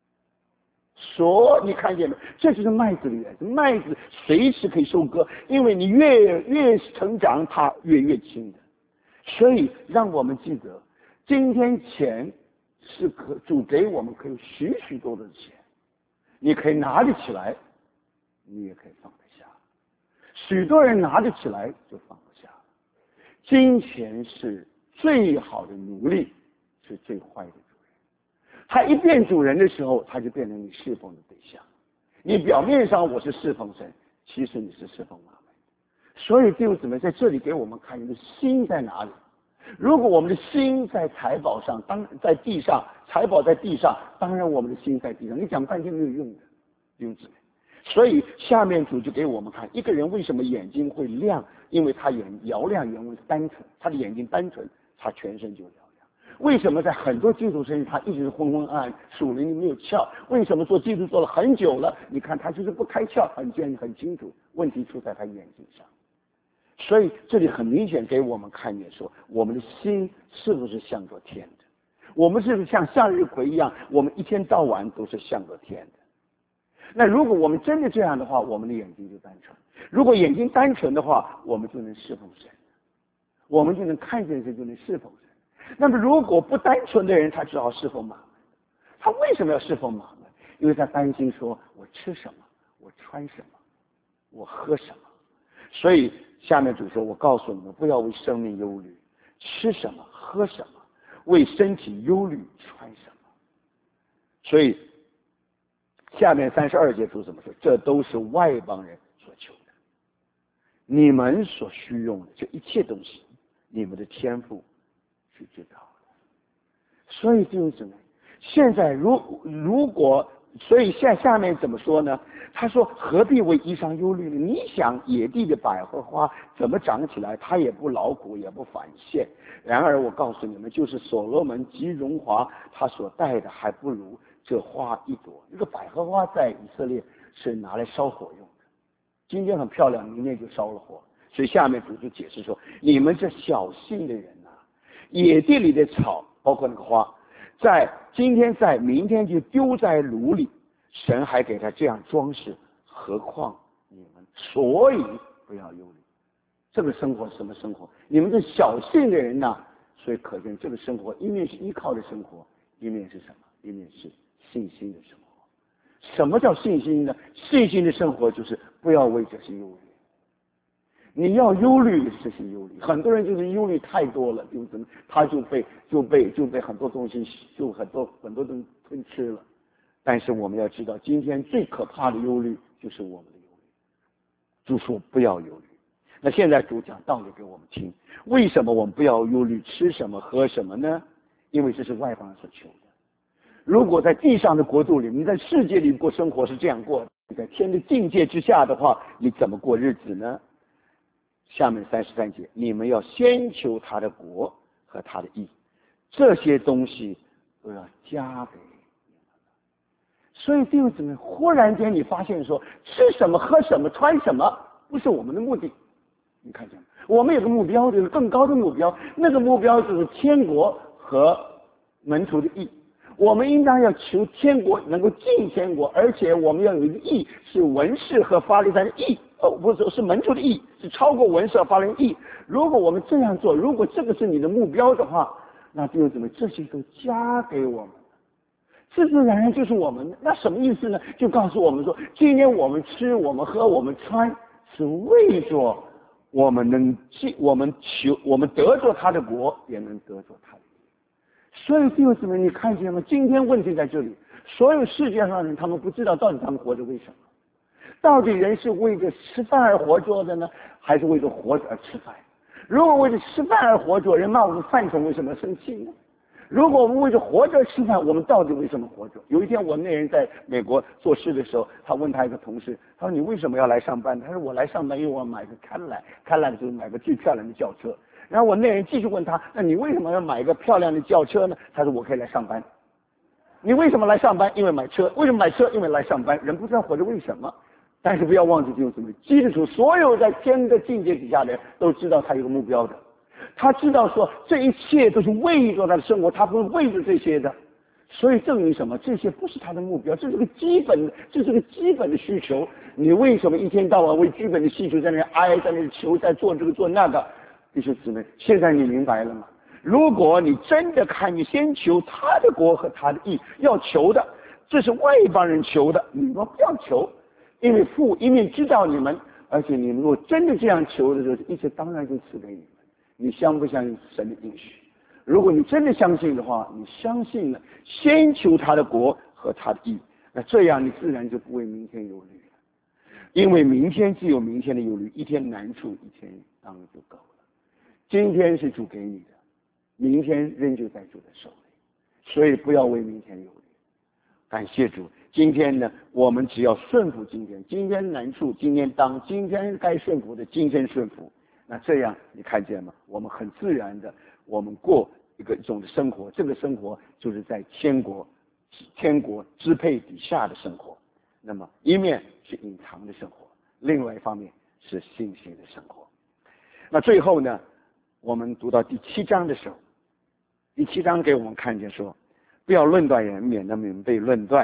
所你看见没？这就是麦子的原则，麦子随时可以收割，因为你越越成长，它越越轻的。所以让我们记得，今天钱是可主给我们可以许许多多的钱，你可以拿得起来，你也可以放得下。许多人拿得起来就放不下。金钱是最好的奴隶，是最坏的主人。他一变主人的时候，他就变成你侍奉的对象。你表面上我是侍奉神，其实你是侍奉马门。所以弟兄姊妹在这里给我们看，你的心在哪里？如果我们的心在财宝上，当在地上，财宝在地上，当然我们的心在地上。你讲半天没有用的，弟兄姊妹。所以下面主就给我们看，一个人为什么眼睛会亮？因为他眼嘹亮原文是单纯，他的眼睛单纯，他全身就嘹亮。为什么在很多基督身上他一直昏昏暗暗，属灵没有窍？为什么做基督做了很久了，你看他就是不开窍，很见很清楚，问题出在他眼睛上。所以这里很明显给我们看见说，我们的心是不是向着天的？我们是不是像向日葵一样，我们一天到晚都是向着天的？那如果我们真的这样的话，我们的眼睛就单纯。如果眼睛单纯的话，我们就能侍奉神，我们就能看见神，就能侍奉神。那么如果不单纯的人，他只好侍奉马门。他为什么要侍奉马门？因为他担心说，我吃什么，我穿什么，我喝什么。所以下面主说，我告诉你们，不要为生命忧虑，吃什么喝什么，为身体忧虑穿什么。所以下面三十二节主怎么说？这都是外邦人所求的，你们所需用的这一切东西，你们的天父是知道的。所以弟兄姊妹，现在如如果，所以下下面怎么说呢？他说：何必为衣裳忧虑呢？你想野地的百合花怎么长起来？它也不劳苦，也不纺线。然而我告诉你们，就是所罗门极荣华，他所戴的还不如这花一朵。这个百合花在以色列是拿来烧火用的，今天很漂亮，明天就烧了火。所以下面主就解释说：你们这小信的人啊，野地里的草，包括那个花，在今天在，明天就丢在炉里，神还给他这样装饰，何况你们？所以不要忧虑。这个生活是什么生活？你们这小信的人呐、啊，所以可见这个生活一面是依靠的生活，一面是什么？ 一面是信心的生活。什么叫信心呢？信心的生活就是不要为这些忧虑。你要忧虑这些忧虑，很多人就是忧虑太多了，就怎么他就被就被就被很多东西就很多很多东西吞吃了。但是我们要知道，今天最可怕的忧虑就是我们的忧虑。主说不要忧虑。那现在主讲道理给我们听，为什么我们不要忧虑吃什么喝什么呢？因为这是外邦人所求的。如果在地上的国度里，你在世界里过生活是这样过，你在天的境界之下的话，你怎么过日子呢？下面三十三节，你们要先求他的国和他的义，这些东西都要加给你们。所以弟兄姊妹，忽然间你发现说，吃什么喝什么穿什么不是我们的目的。你看见吗？我们有个目标，有个更高的目标，那个目标就是天国和门徒的义。我们应当要求天国能够进天国，而且我们要有一个义，是文士和法利赛的义，哦，不是，是门徒的义，是超过文士和法利赛的义。如果我们这样做，如果这个是你的目标的话，那就怎么这些都加给我们，自自然然就是我们的。那什么意思呢？就告诉我们说，今天我们吃，我们喝，我们穿，是为着我们能进，我们求，我们得着他的国，也能得着他的。所以弟兄姊妹，你看见吗？今天问题在这里，所有世界上的人，他们不知道到底他们活着为什么。到底人是为着吃饭而活着的呢，还是为着活着而吃饭？如果为着吃饭而活着，人骂我们饭虫，为什么生气呢？如果我们为着活着吃饭，我们到底为什么活着？有一天我那人在美国做事的时候，他问他一个同事，他说你为什么要来上班？他说我来上班因为我要买个开兰，开兰就是买个最漂亮的轿车。然后我那人继续问他，那你为什么要买一个漂亮的轿车呢？他说我可以来上班。你为什么来上班？因为买车。为什么买车？因为来上班。人不知道活着为什么，但是不要忘记弟兄姊妹，基础所有在天的境界底下的人都知道他有个目标的，他知道说这一切都是为着他的生活，他不是为着这些的。所以证明什么？这些不是他的目标，这是个基本，这是个基本的需求。你为什么一天到晚为基本的需求在那哀，在那求，在做这个做那个？弟兄姊妹，现在你明白了吗？如果你真的看，你先求他的国和他的义，要求的，这是外邦人求的，你们不要求，因为父一面知道你们，而且你们如果真的这样求的时候，一切当然就赐给你们。你相不相信神的应许？如果你真的相信的话，你相信了，先求他的国和他的义，那这样你自然就不为明天忧虑了，因为明天既有明天的忧虑，一天难处一天当就够了。今天是主给你的，明天仍旧在主的手里，所以不要为明天忧虑。感谢主，今天呢，我们只要顺服今天，今天难处今天当，今天该顺服的今天顺服。那这样你看见吗？我们很自然的，我们过一个一种的生活，这个生活就是在天国天国支配底下的生活。那么一面是隐藏的生活，另外一方面是信心的生活。那最后呢，我们读到第七章的时候，第七章给我们看见说，不要论断人，免得你们被论断。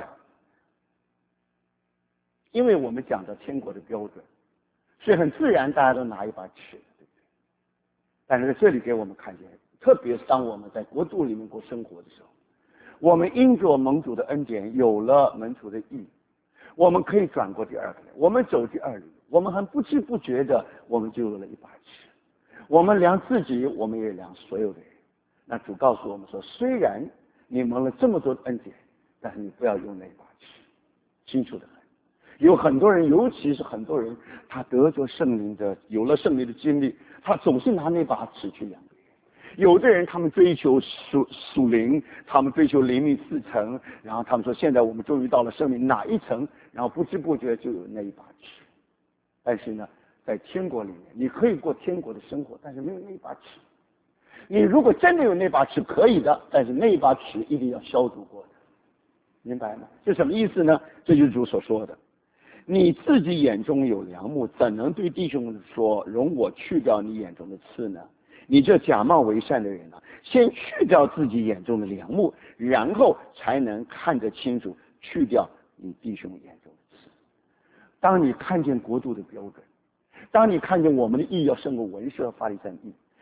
因为我们讲到天国的标准，所以很自然大家都拿一把尺，对不对？但是在这里给我们看见，特别是当我们在国度里面过生活的时候，我们因着盟主的恩典，有了门徒的义，我们可以转过第二个来，我们走第二里，我们很不知不觉的，我们就有了一把尺。我们量自己，我们也量所有的人。那主告诉我们说，虽然你蒙了这么多的恩典，但是你不要用那把尺，清楚的很。有很多人，尤其是很多人，他得着圣灵的，有了圣灵的经历，他总是拿那把尺去量别人。有的人他们追求属属灵，他们追求灵命四层，然后他们说现在我们终于到了生命哪一层，然后不知不觉就有那一把尺。但是呢，在天国里面，你可以过天国的生活，但是没有那把尺。你如果真的有那把尺，可以的，但是那把尺一定要消毒过的，明白吗？这什么意思呢？这就是主所说的。你自己眼中有梁木，怎能对弟兄说，容我去掉你眼中的刺呢？你这假冒为善的人啊，先去掉自己眼中的梁木，然后才能看得清楚，去掉你弟兄眼中的刺。当你看见国度的标准，当你看见我们的义要胜过文士和法利赛的义，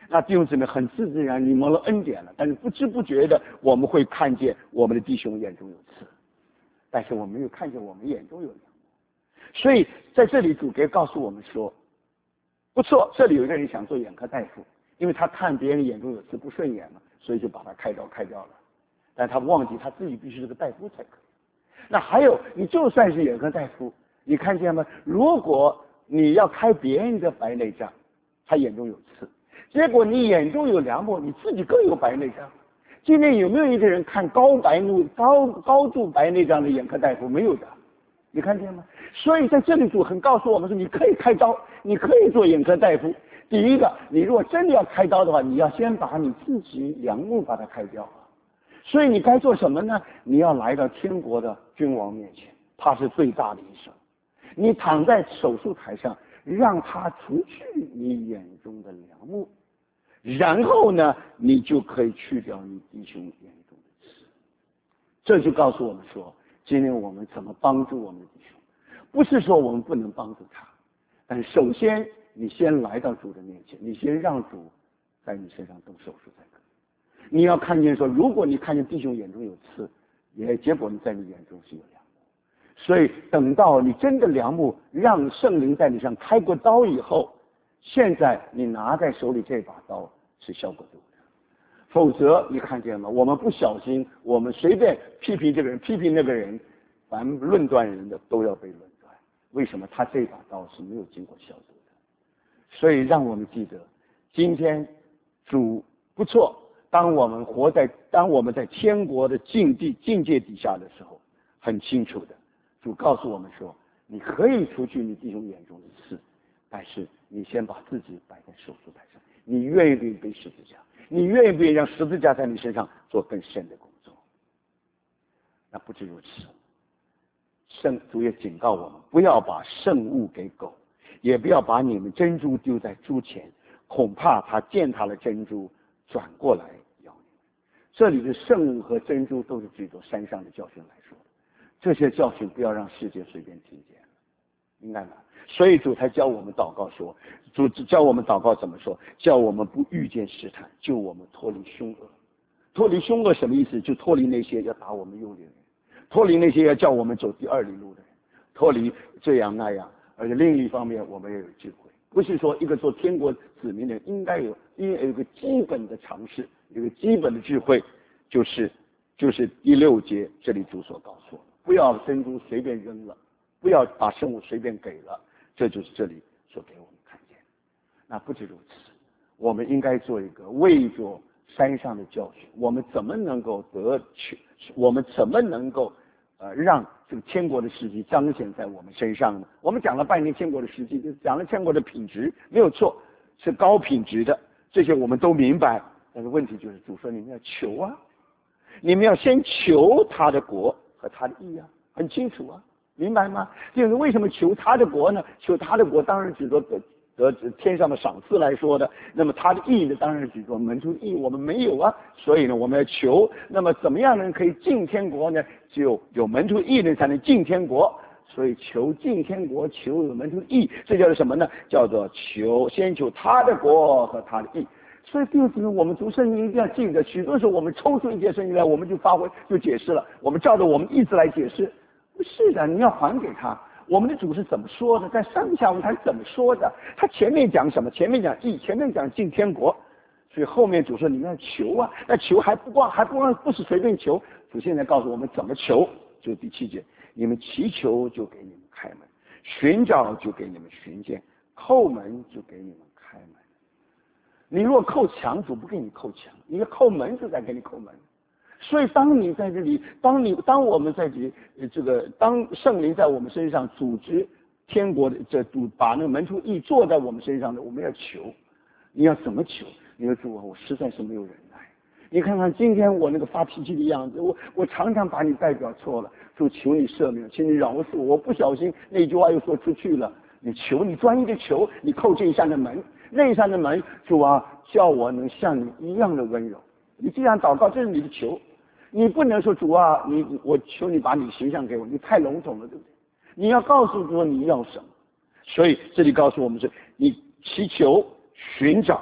那弟兄姊妹很自自然，你蒙了恩典了，但是不知不觉的我们会看见我们的弟兄眼中有刺，但是我们没有看见我们眼中有梁木。所以在这里主给告诉我们说，不错，这里有一个人想做眼科大夫，因为他看别人眼中有刺不顺眼了，所以就把他开刀开掉了，但他忘记他自己必须是个大夫才可以。那还有，你就算是眼科大夫，你看见吗？如果你要开别人的白内障，他眼中有刺，结果你眼中有梁木，你自己更有白内障。今天有没有一个人看高白内高高度白内障的眼科大夫？没有的，你看见吗？所以在这里主很告诉我们说，你可以开刀，你可以做眼科大夫。第一个，你如果真的要开刀的话，你要先把你自己梁木把它开掉。所以你该做什么呢？你要来到天国的君王面前，他是最大的医生。你躺在手术台上，让他除去你眼中的梁木，然后呢，你就可以去掉你弟兄眼中的刺。这就告诉我们说，今天我们怎么帮助我们的弟兄，不是说我们不能帮助他，但首先你先来到主的面前，你先让主在你身上动手术才可以。你要看见说，如果你看见弟兄眼中有刺，也结果你在你眼中是有梁木。所以等到你真的梁木让圣灵在你上开过刀以后，现在你拿在手里这把刀是效果度的。否则你看见吗？我们不小心，我们随便批评这个人批评那个人，凡论断人的都要被论断。为什么？他这把刀是没有经过消毒的。所以让我们记得，今天主不错，当我们活在当我们在天国的境地境界底下的时候，很清楚的，主告诉我们说，你可以除去你弟兄眼中的刺，但是你先把自己摆在手术台上，你愿意不愿意背十字架？你愿意不愿意让十字架在你身上做更深的工作？那不止如此，圣主也警告我们，不要把圣物给狗，也不要把你们珍珠丢在猪前，恐怕他践踏了珍珠，转过来咬你们。这里的圣物和珍珠都是举着山上的教训来说的，这些教训不要让世界随便听见，明白吗？所以主才教我们祷告说，主教我们祷告怎么说？叫我们不遇见试探，救我们脱离凶恶。脱离凶恶什么意思？就脱离那些要打我们忧虑的人，脱离那些要叫我们走第二里路的人，脱离这样那样。而且另一方面，我们也有智慧，不是说一个做天国子民的人应该有应该有一个基本的常识，有一个基本的智慧，就是就是第六节这里主所告诉我们，不要珍珠随便扔了，不要把圣物随便给了，这就是这里所给我们看见。那不止如此，我们应该做一个为着山上的教训，我们怎么能够得去？我们怎么能够呃让这个天国的实际彰显在我们身上呢？我们讲了半天天国的实际，就讲了天国的品质，没有错，是高品质的，这些我们都明白。但是问题就是主说你们要求啊，你们要先求他的国和他的义啊，很清楚啊，明白吗？就是为什么求他的国呢？求他的国当然指着得得天上的赏赐来说的，那么他的义呢，当然是指着门徒的义，我们没有啊，所以呢我们要求。那么怎么样呢可以进天国呢？只有有门徒的义呢才能进天国，所以求进天国，求有门徒的义，这叫做什么呢？叫做求先求他的国和他的义。所以弟兄姊妹，我们读圣经一定要记得，许多时候我们抽出一节圣经来，我们就发挥就解释了，我们照着我们意思来解释，不是的，你要还给他。我们的主是怎么说的？在上下文他是怎么说的？他前面讲什么？前面讲义，前面讲进天国，所以后面主说你们要求啊，那求还不光还不光不是随便求，主现在告诉我们怎么求，就第七节，你们祈求就给你们开门，寻找就给你们寻见，叩门就给你们开门。你若叩墙，主不给你叩墙；你要叩门，就在给你叩门。所以，当你在这里，当你当我们在这里，这个当圣灵在我们身上组织天国的这主把那个门徒义坐在我们身上的，我们要求，你要怎么求？你说主啊，我实在是没有忍耐。你看看今天我那个发脾气的样子，我我常常把你代表错了，主求你赦免，请你饶恕我，我不小心那句话又说出去了。你求，你专一的求，你叩这一扇的门，那一扇的门，主啊，叫我能像你一样的温柔。你这样祷告，这是你的求。你不能说主啊，你我求你把你形象给我，你太笼统了，对不对？你要告诉主你要什么。所以这里告诉我们是，你祈求、寻找，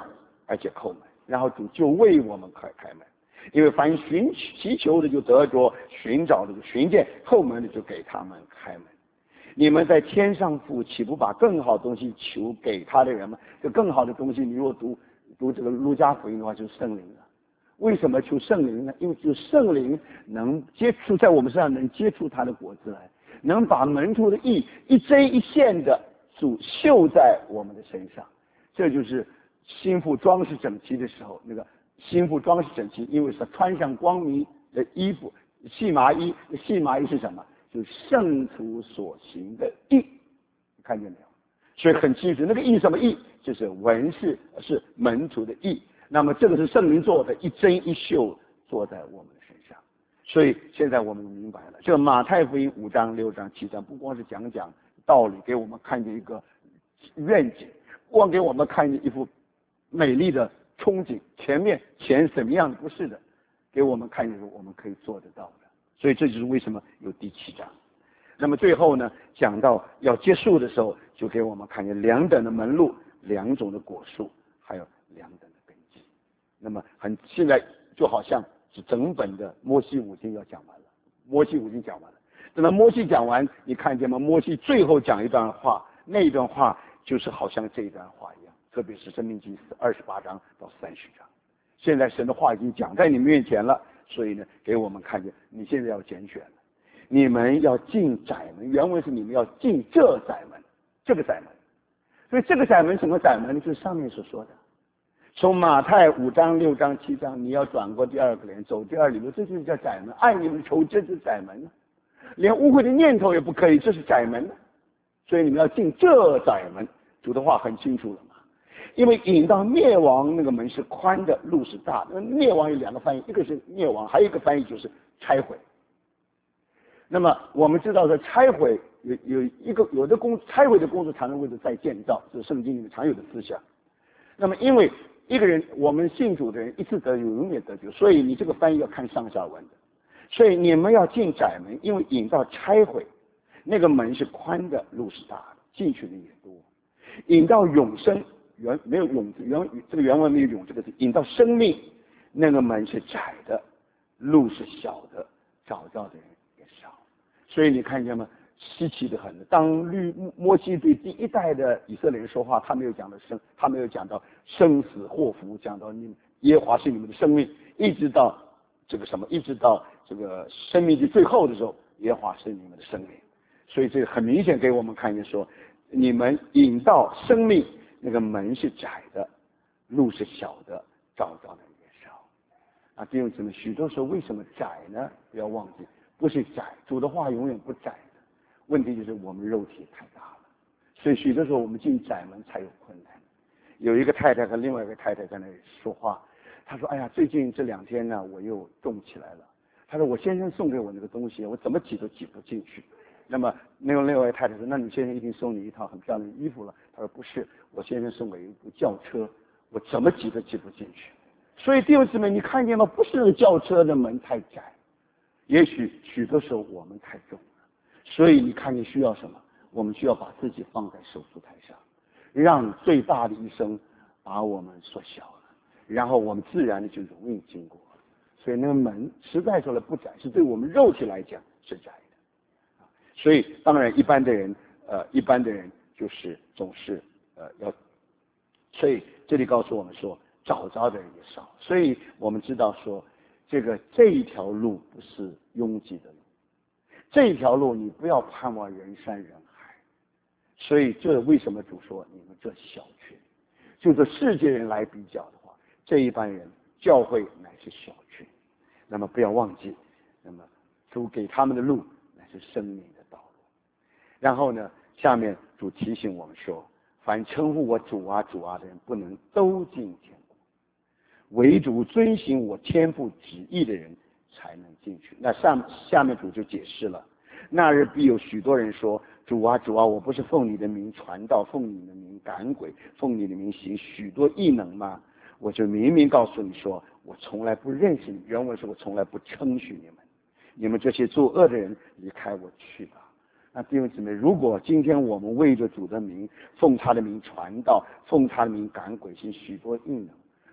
而且叩门，然后主就为我们开开门。因为凡寻祈求的就得着，寻找的就寻见，叩门的就给他们开门。你们在天上父岂不把更好的东西求给他的人吗？这更好的东西，你如果读读这个路加福音的话，就是圣灵了。为什么求圣灵呢？因为就圣灵能接触在我们身上，能接触他的果子来，能把门徒的义一针一线的主绣在我们的身上。这就是心腹装饰整齐的时候，那个心腹装饰整齐，因为是穿上光明的衣服，细麻衣。细麻衣是什么？就是圣徒所行的义，你看见没有？所以很清楚，那个义什么义？就是文士是门徒的义。那么这个是圣灵做的，一针一绣做在我们的身上。所以现在我们明白了，这个马太福音五章、六章、七章，不光是讲讲道理，给我们看见一个愿景，光给我们看见一幅美丽的憧憬，前面钱什么样的不是的，给我们看见我们可以做得到的。所以这就是为什么有第七章。那么最后呢，讲到要结束的时候，就给我们看见两等的门路，两种的果树，还有两等的根基。那么很现在就好像是整本的摩西五经要讲完了，摩西五经讲完了。等到摩西讲完，你看见吗？摩西最后讲一段话，那一段话就是好像这一段话一样，特别是申命记二十八章到三十章。现在神的话已经讲在你们面前了，所以呢，给我们看见你现在要拣选了，你们要进窄门。原文是你们要进这窄门，这个窄门。所以这个窄门什么窄门？就是上面所说的，从马太五章、六章、七章，你要转过第二个脸，走第二里路，这就是叫窄门。爱你们的仇，这就是窄门。连污秽的念头也不可以，这是窄门。所以你们要进这窄门。主的话很清楚了嘛。因为引到灭亡那个门是宽的，路是大的。灭亡有两个翻译，一个是灭亡，还有一个翻译就是拆毁。那么我们知道说拆毁有有一个有的工拆毁的工作常常为了再建造，这是圣经里面常有的思想。那么因为一个人我们信主的人一次得救永远得救，所以你这个翻译要看上下文的。所以你们要进窄门，因为引到拆毁那个门是宽的，路是大的，进去的也多。引到永生，原没有永原这个原文没有永这个字，引到生命那个门是窄的，路是小的，找到的人也少。所以你看见吗？稀奇的很。当律摩西对第一代的以色列人说话，他没有讲到生，他没有讲到生死祸福，讲到你耶和华是你们的生命，一直到这个什么，一直到这个生命的最后的时候，耶和华是你们的生命。所以这个很明显给我们看见说，你们引到生命那个门是窄的，路是小的，找到的人也少。啊，弟兄姊妹，许多时候为什么窄呢？不要忘记，不是窄，主的话永远不窄的。问题就是我们肉体太大了，所以许多时候我们进窄门才有困难。有一个太太和另外一个太太在那里说话，她说：“哎呀，最近这两天呢，我又动起来了。”她说：“我先生送给我那个东西，我怎么挤都挤不进去。”那么那个另外一个太太说：“那你先生一定送你一套很漂亮的衣服了。”她说：“不是，我先生送给一部轿车，我怎么挤都挤不进去。”所以弟兄姊妹，你看见吗？不是轿车的门太窄，也许许多时候我们太重了。所以你看见需要什么？我们需要把自己放在手术台上，让最大的医生把我们缩小了，然后我们自然的就容易经过。所以那个门实在说来不窄，是对我们肉体来讲是窄的。所以当然一般的人，呃，一般的人就是总是呃要，所以这里告诉我们说，找着的人也少。所以我们知道说，这个这一条路不是拥挤的路。这一条路你不要盼望人山人海，所以这为什么主说你们这小群，就是世界人来比较的话，这一般人教会乃是小群。那么不要忘记，那么主给他们的路乃是生命的道路。然后呢，下面主提醒我们说，凡称呼我主啊主啊的人，不能都进天国，唯主遵行我天父旨意的人才能进去。那上下面主就解释了，那日必有许多人说，主啊主啊，我不是奉你的名传道，奉你的名赶鬼，奉你的名行许多异能吗？我就明明告诉你说，我从来不认识你。原文是我从来不称许你们，你们这些作恶的人，离开我去吧。那弟兄姊妹，如果今天我们为着主的名，奉他的名传道，奉他的名赶鬼，行许多异能，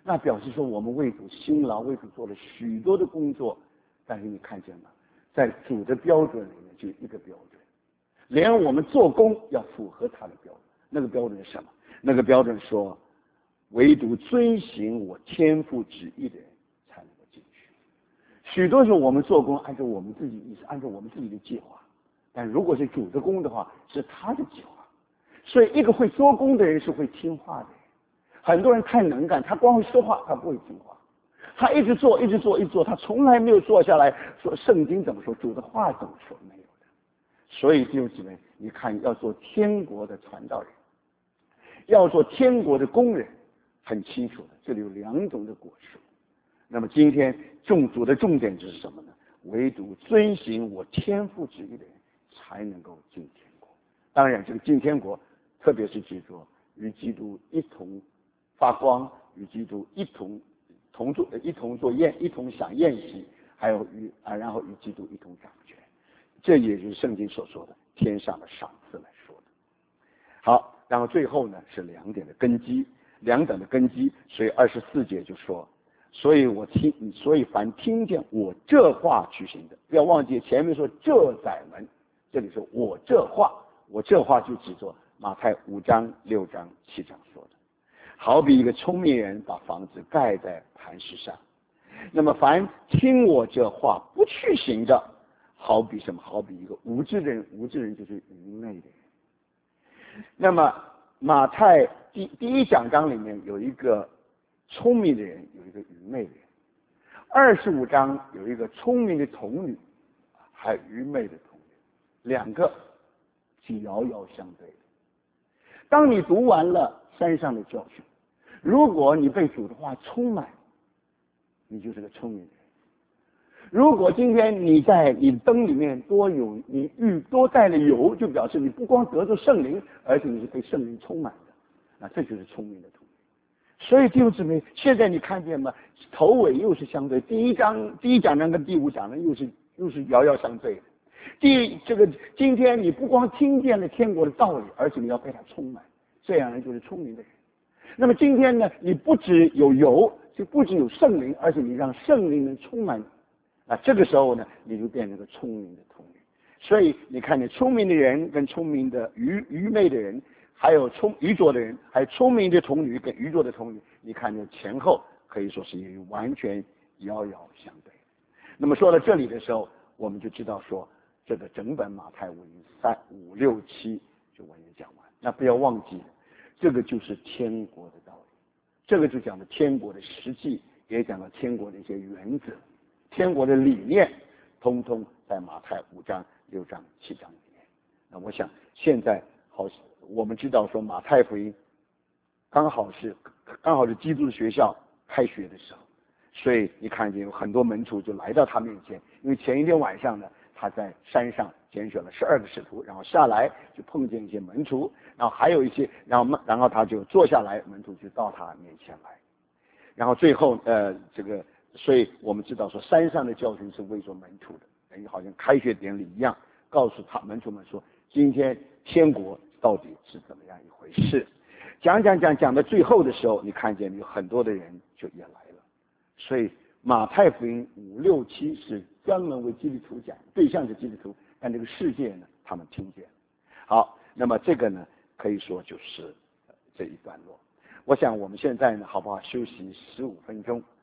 那表示说我们为主辛劳，为主做了许多的工作，但是你看见吗？在主的标准里面就一个标准，连我们做工要符合他的标准。那个标准是什么？那个标准说，唯独遵行我天父旨意的人才能够进去。许多时候我们做工按照我们自己意思，按照我们自己的计划，但如果是主的工的话，是他的计划。所以一个会做工的人是会听话的人。很多人太能干，他光会说话，他不会听话。他一直做，一直做，一直做，他从来没有坐下来说圣经怎么说，主的话怎么说，没有的。所以弟兄姊妹，你看，要做天国的传道人，要做天国的工人，很清楚的，这里有两种的果树。那么今天种主的重点就是什么呢？唯独遵行我天父旨意的人，才能够进天国。当然，这个进天国，特别是指着与基督一同发光，与基督一同同做一同做宴，一同享宴席，还有与啊，然后与基督一同掌权。这也就是圣经所说的天上的赏赐来说的。好，然后最后呢是两点的根基，两等的根基。所以二十四节就说，所以我听，所以凡听见我这话去行的，不要忘记前面说这载门，这里说我这话，我这话就指着马太五章、六章、七章说的。好比一个聪明人把房子盖在磐石上，那么凡听我这话不去行的，好比什么？好比一个无知的人，无知人就是愚昧的人。那么马太第第一讲章里面有一个聪明的人，有一个愚昧的人。二十五章有一个聪明的童女，还有愚昧的童女，两个是遥遥相对的。当你读完了山上的教训，如果你被主的话充满，你就是个聪明人。如果今天你在你灯里面多有你欲多带了油，就表示你不光得着圣灵，而且你是被圣灵充满的，那这就是聪明的童女。所以弟兄姊妹，现在你看见吗？头尾又是相对，第一章第一讲章跟第五讲章又是又是遥遥相对的。第这个今天你不光听见了天国的道理，而且你要被它充满，这样人就是聪明的人。那么今天呢，你不只有油，就不只有圣灵，而且你让圣灵能充满你，那这个时候呢，你就变成个聪明的童女。所以你看，你聪明的人跟聪明的愚愚昧的人，还有聪愚拙的人，还有聪明的童女跟愚拙的童女，你看见前后可以说是完全遥遥相对。那么说到这里的时候，我们就知道说，这个整本马太福音三五六七就完全讲完。那不要忘记，这个就是天国的道理，这个就讲了天国的实际，也讲了天国的一些原则，天国的理念，通通在马太五章、六章、七章里面。那我想现在好，我们知道说马太福音刚好是刚好是基督的学校开学的时候，所以你看见有很多门徒就来到他面前，因为前一天晚上呢，他在山上拣选了十二个使徒，然后下来就碰见一些门徒，然后还有一些，然后然后他就坐下来，门徒就到他面前来，然后最后呃这个，所以我们知道说山上的教训是为着门徒的，等于好像开学典礼一样，告诉他门徒们说，今天天国到底是怎么样一回事。讲讲讲讲到最后的时候，你看见有很多的人就也来了，所以马太福音五六七是专门为基督徒讲，对象是基督徒，但这个世界呢，他们听见。好，那么这个呢，可以说就是这一段落。我想我们现在呢，好不好休息十五分钟？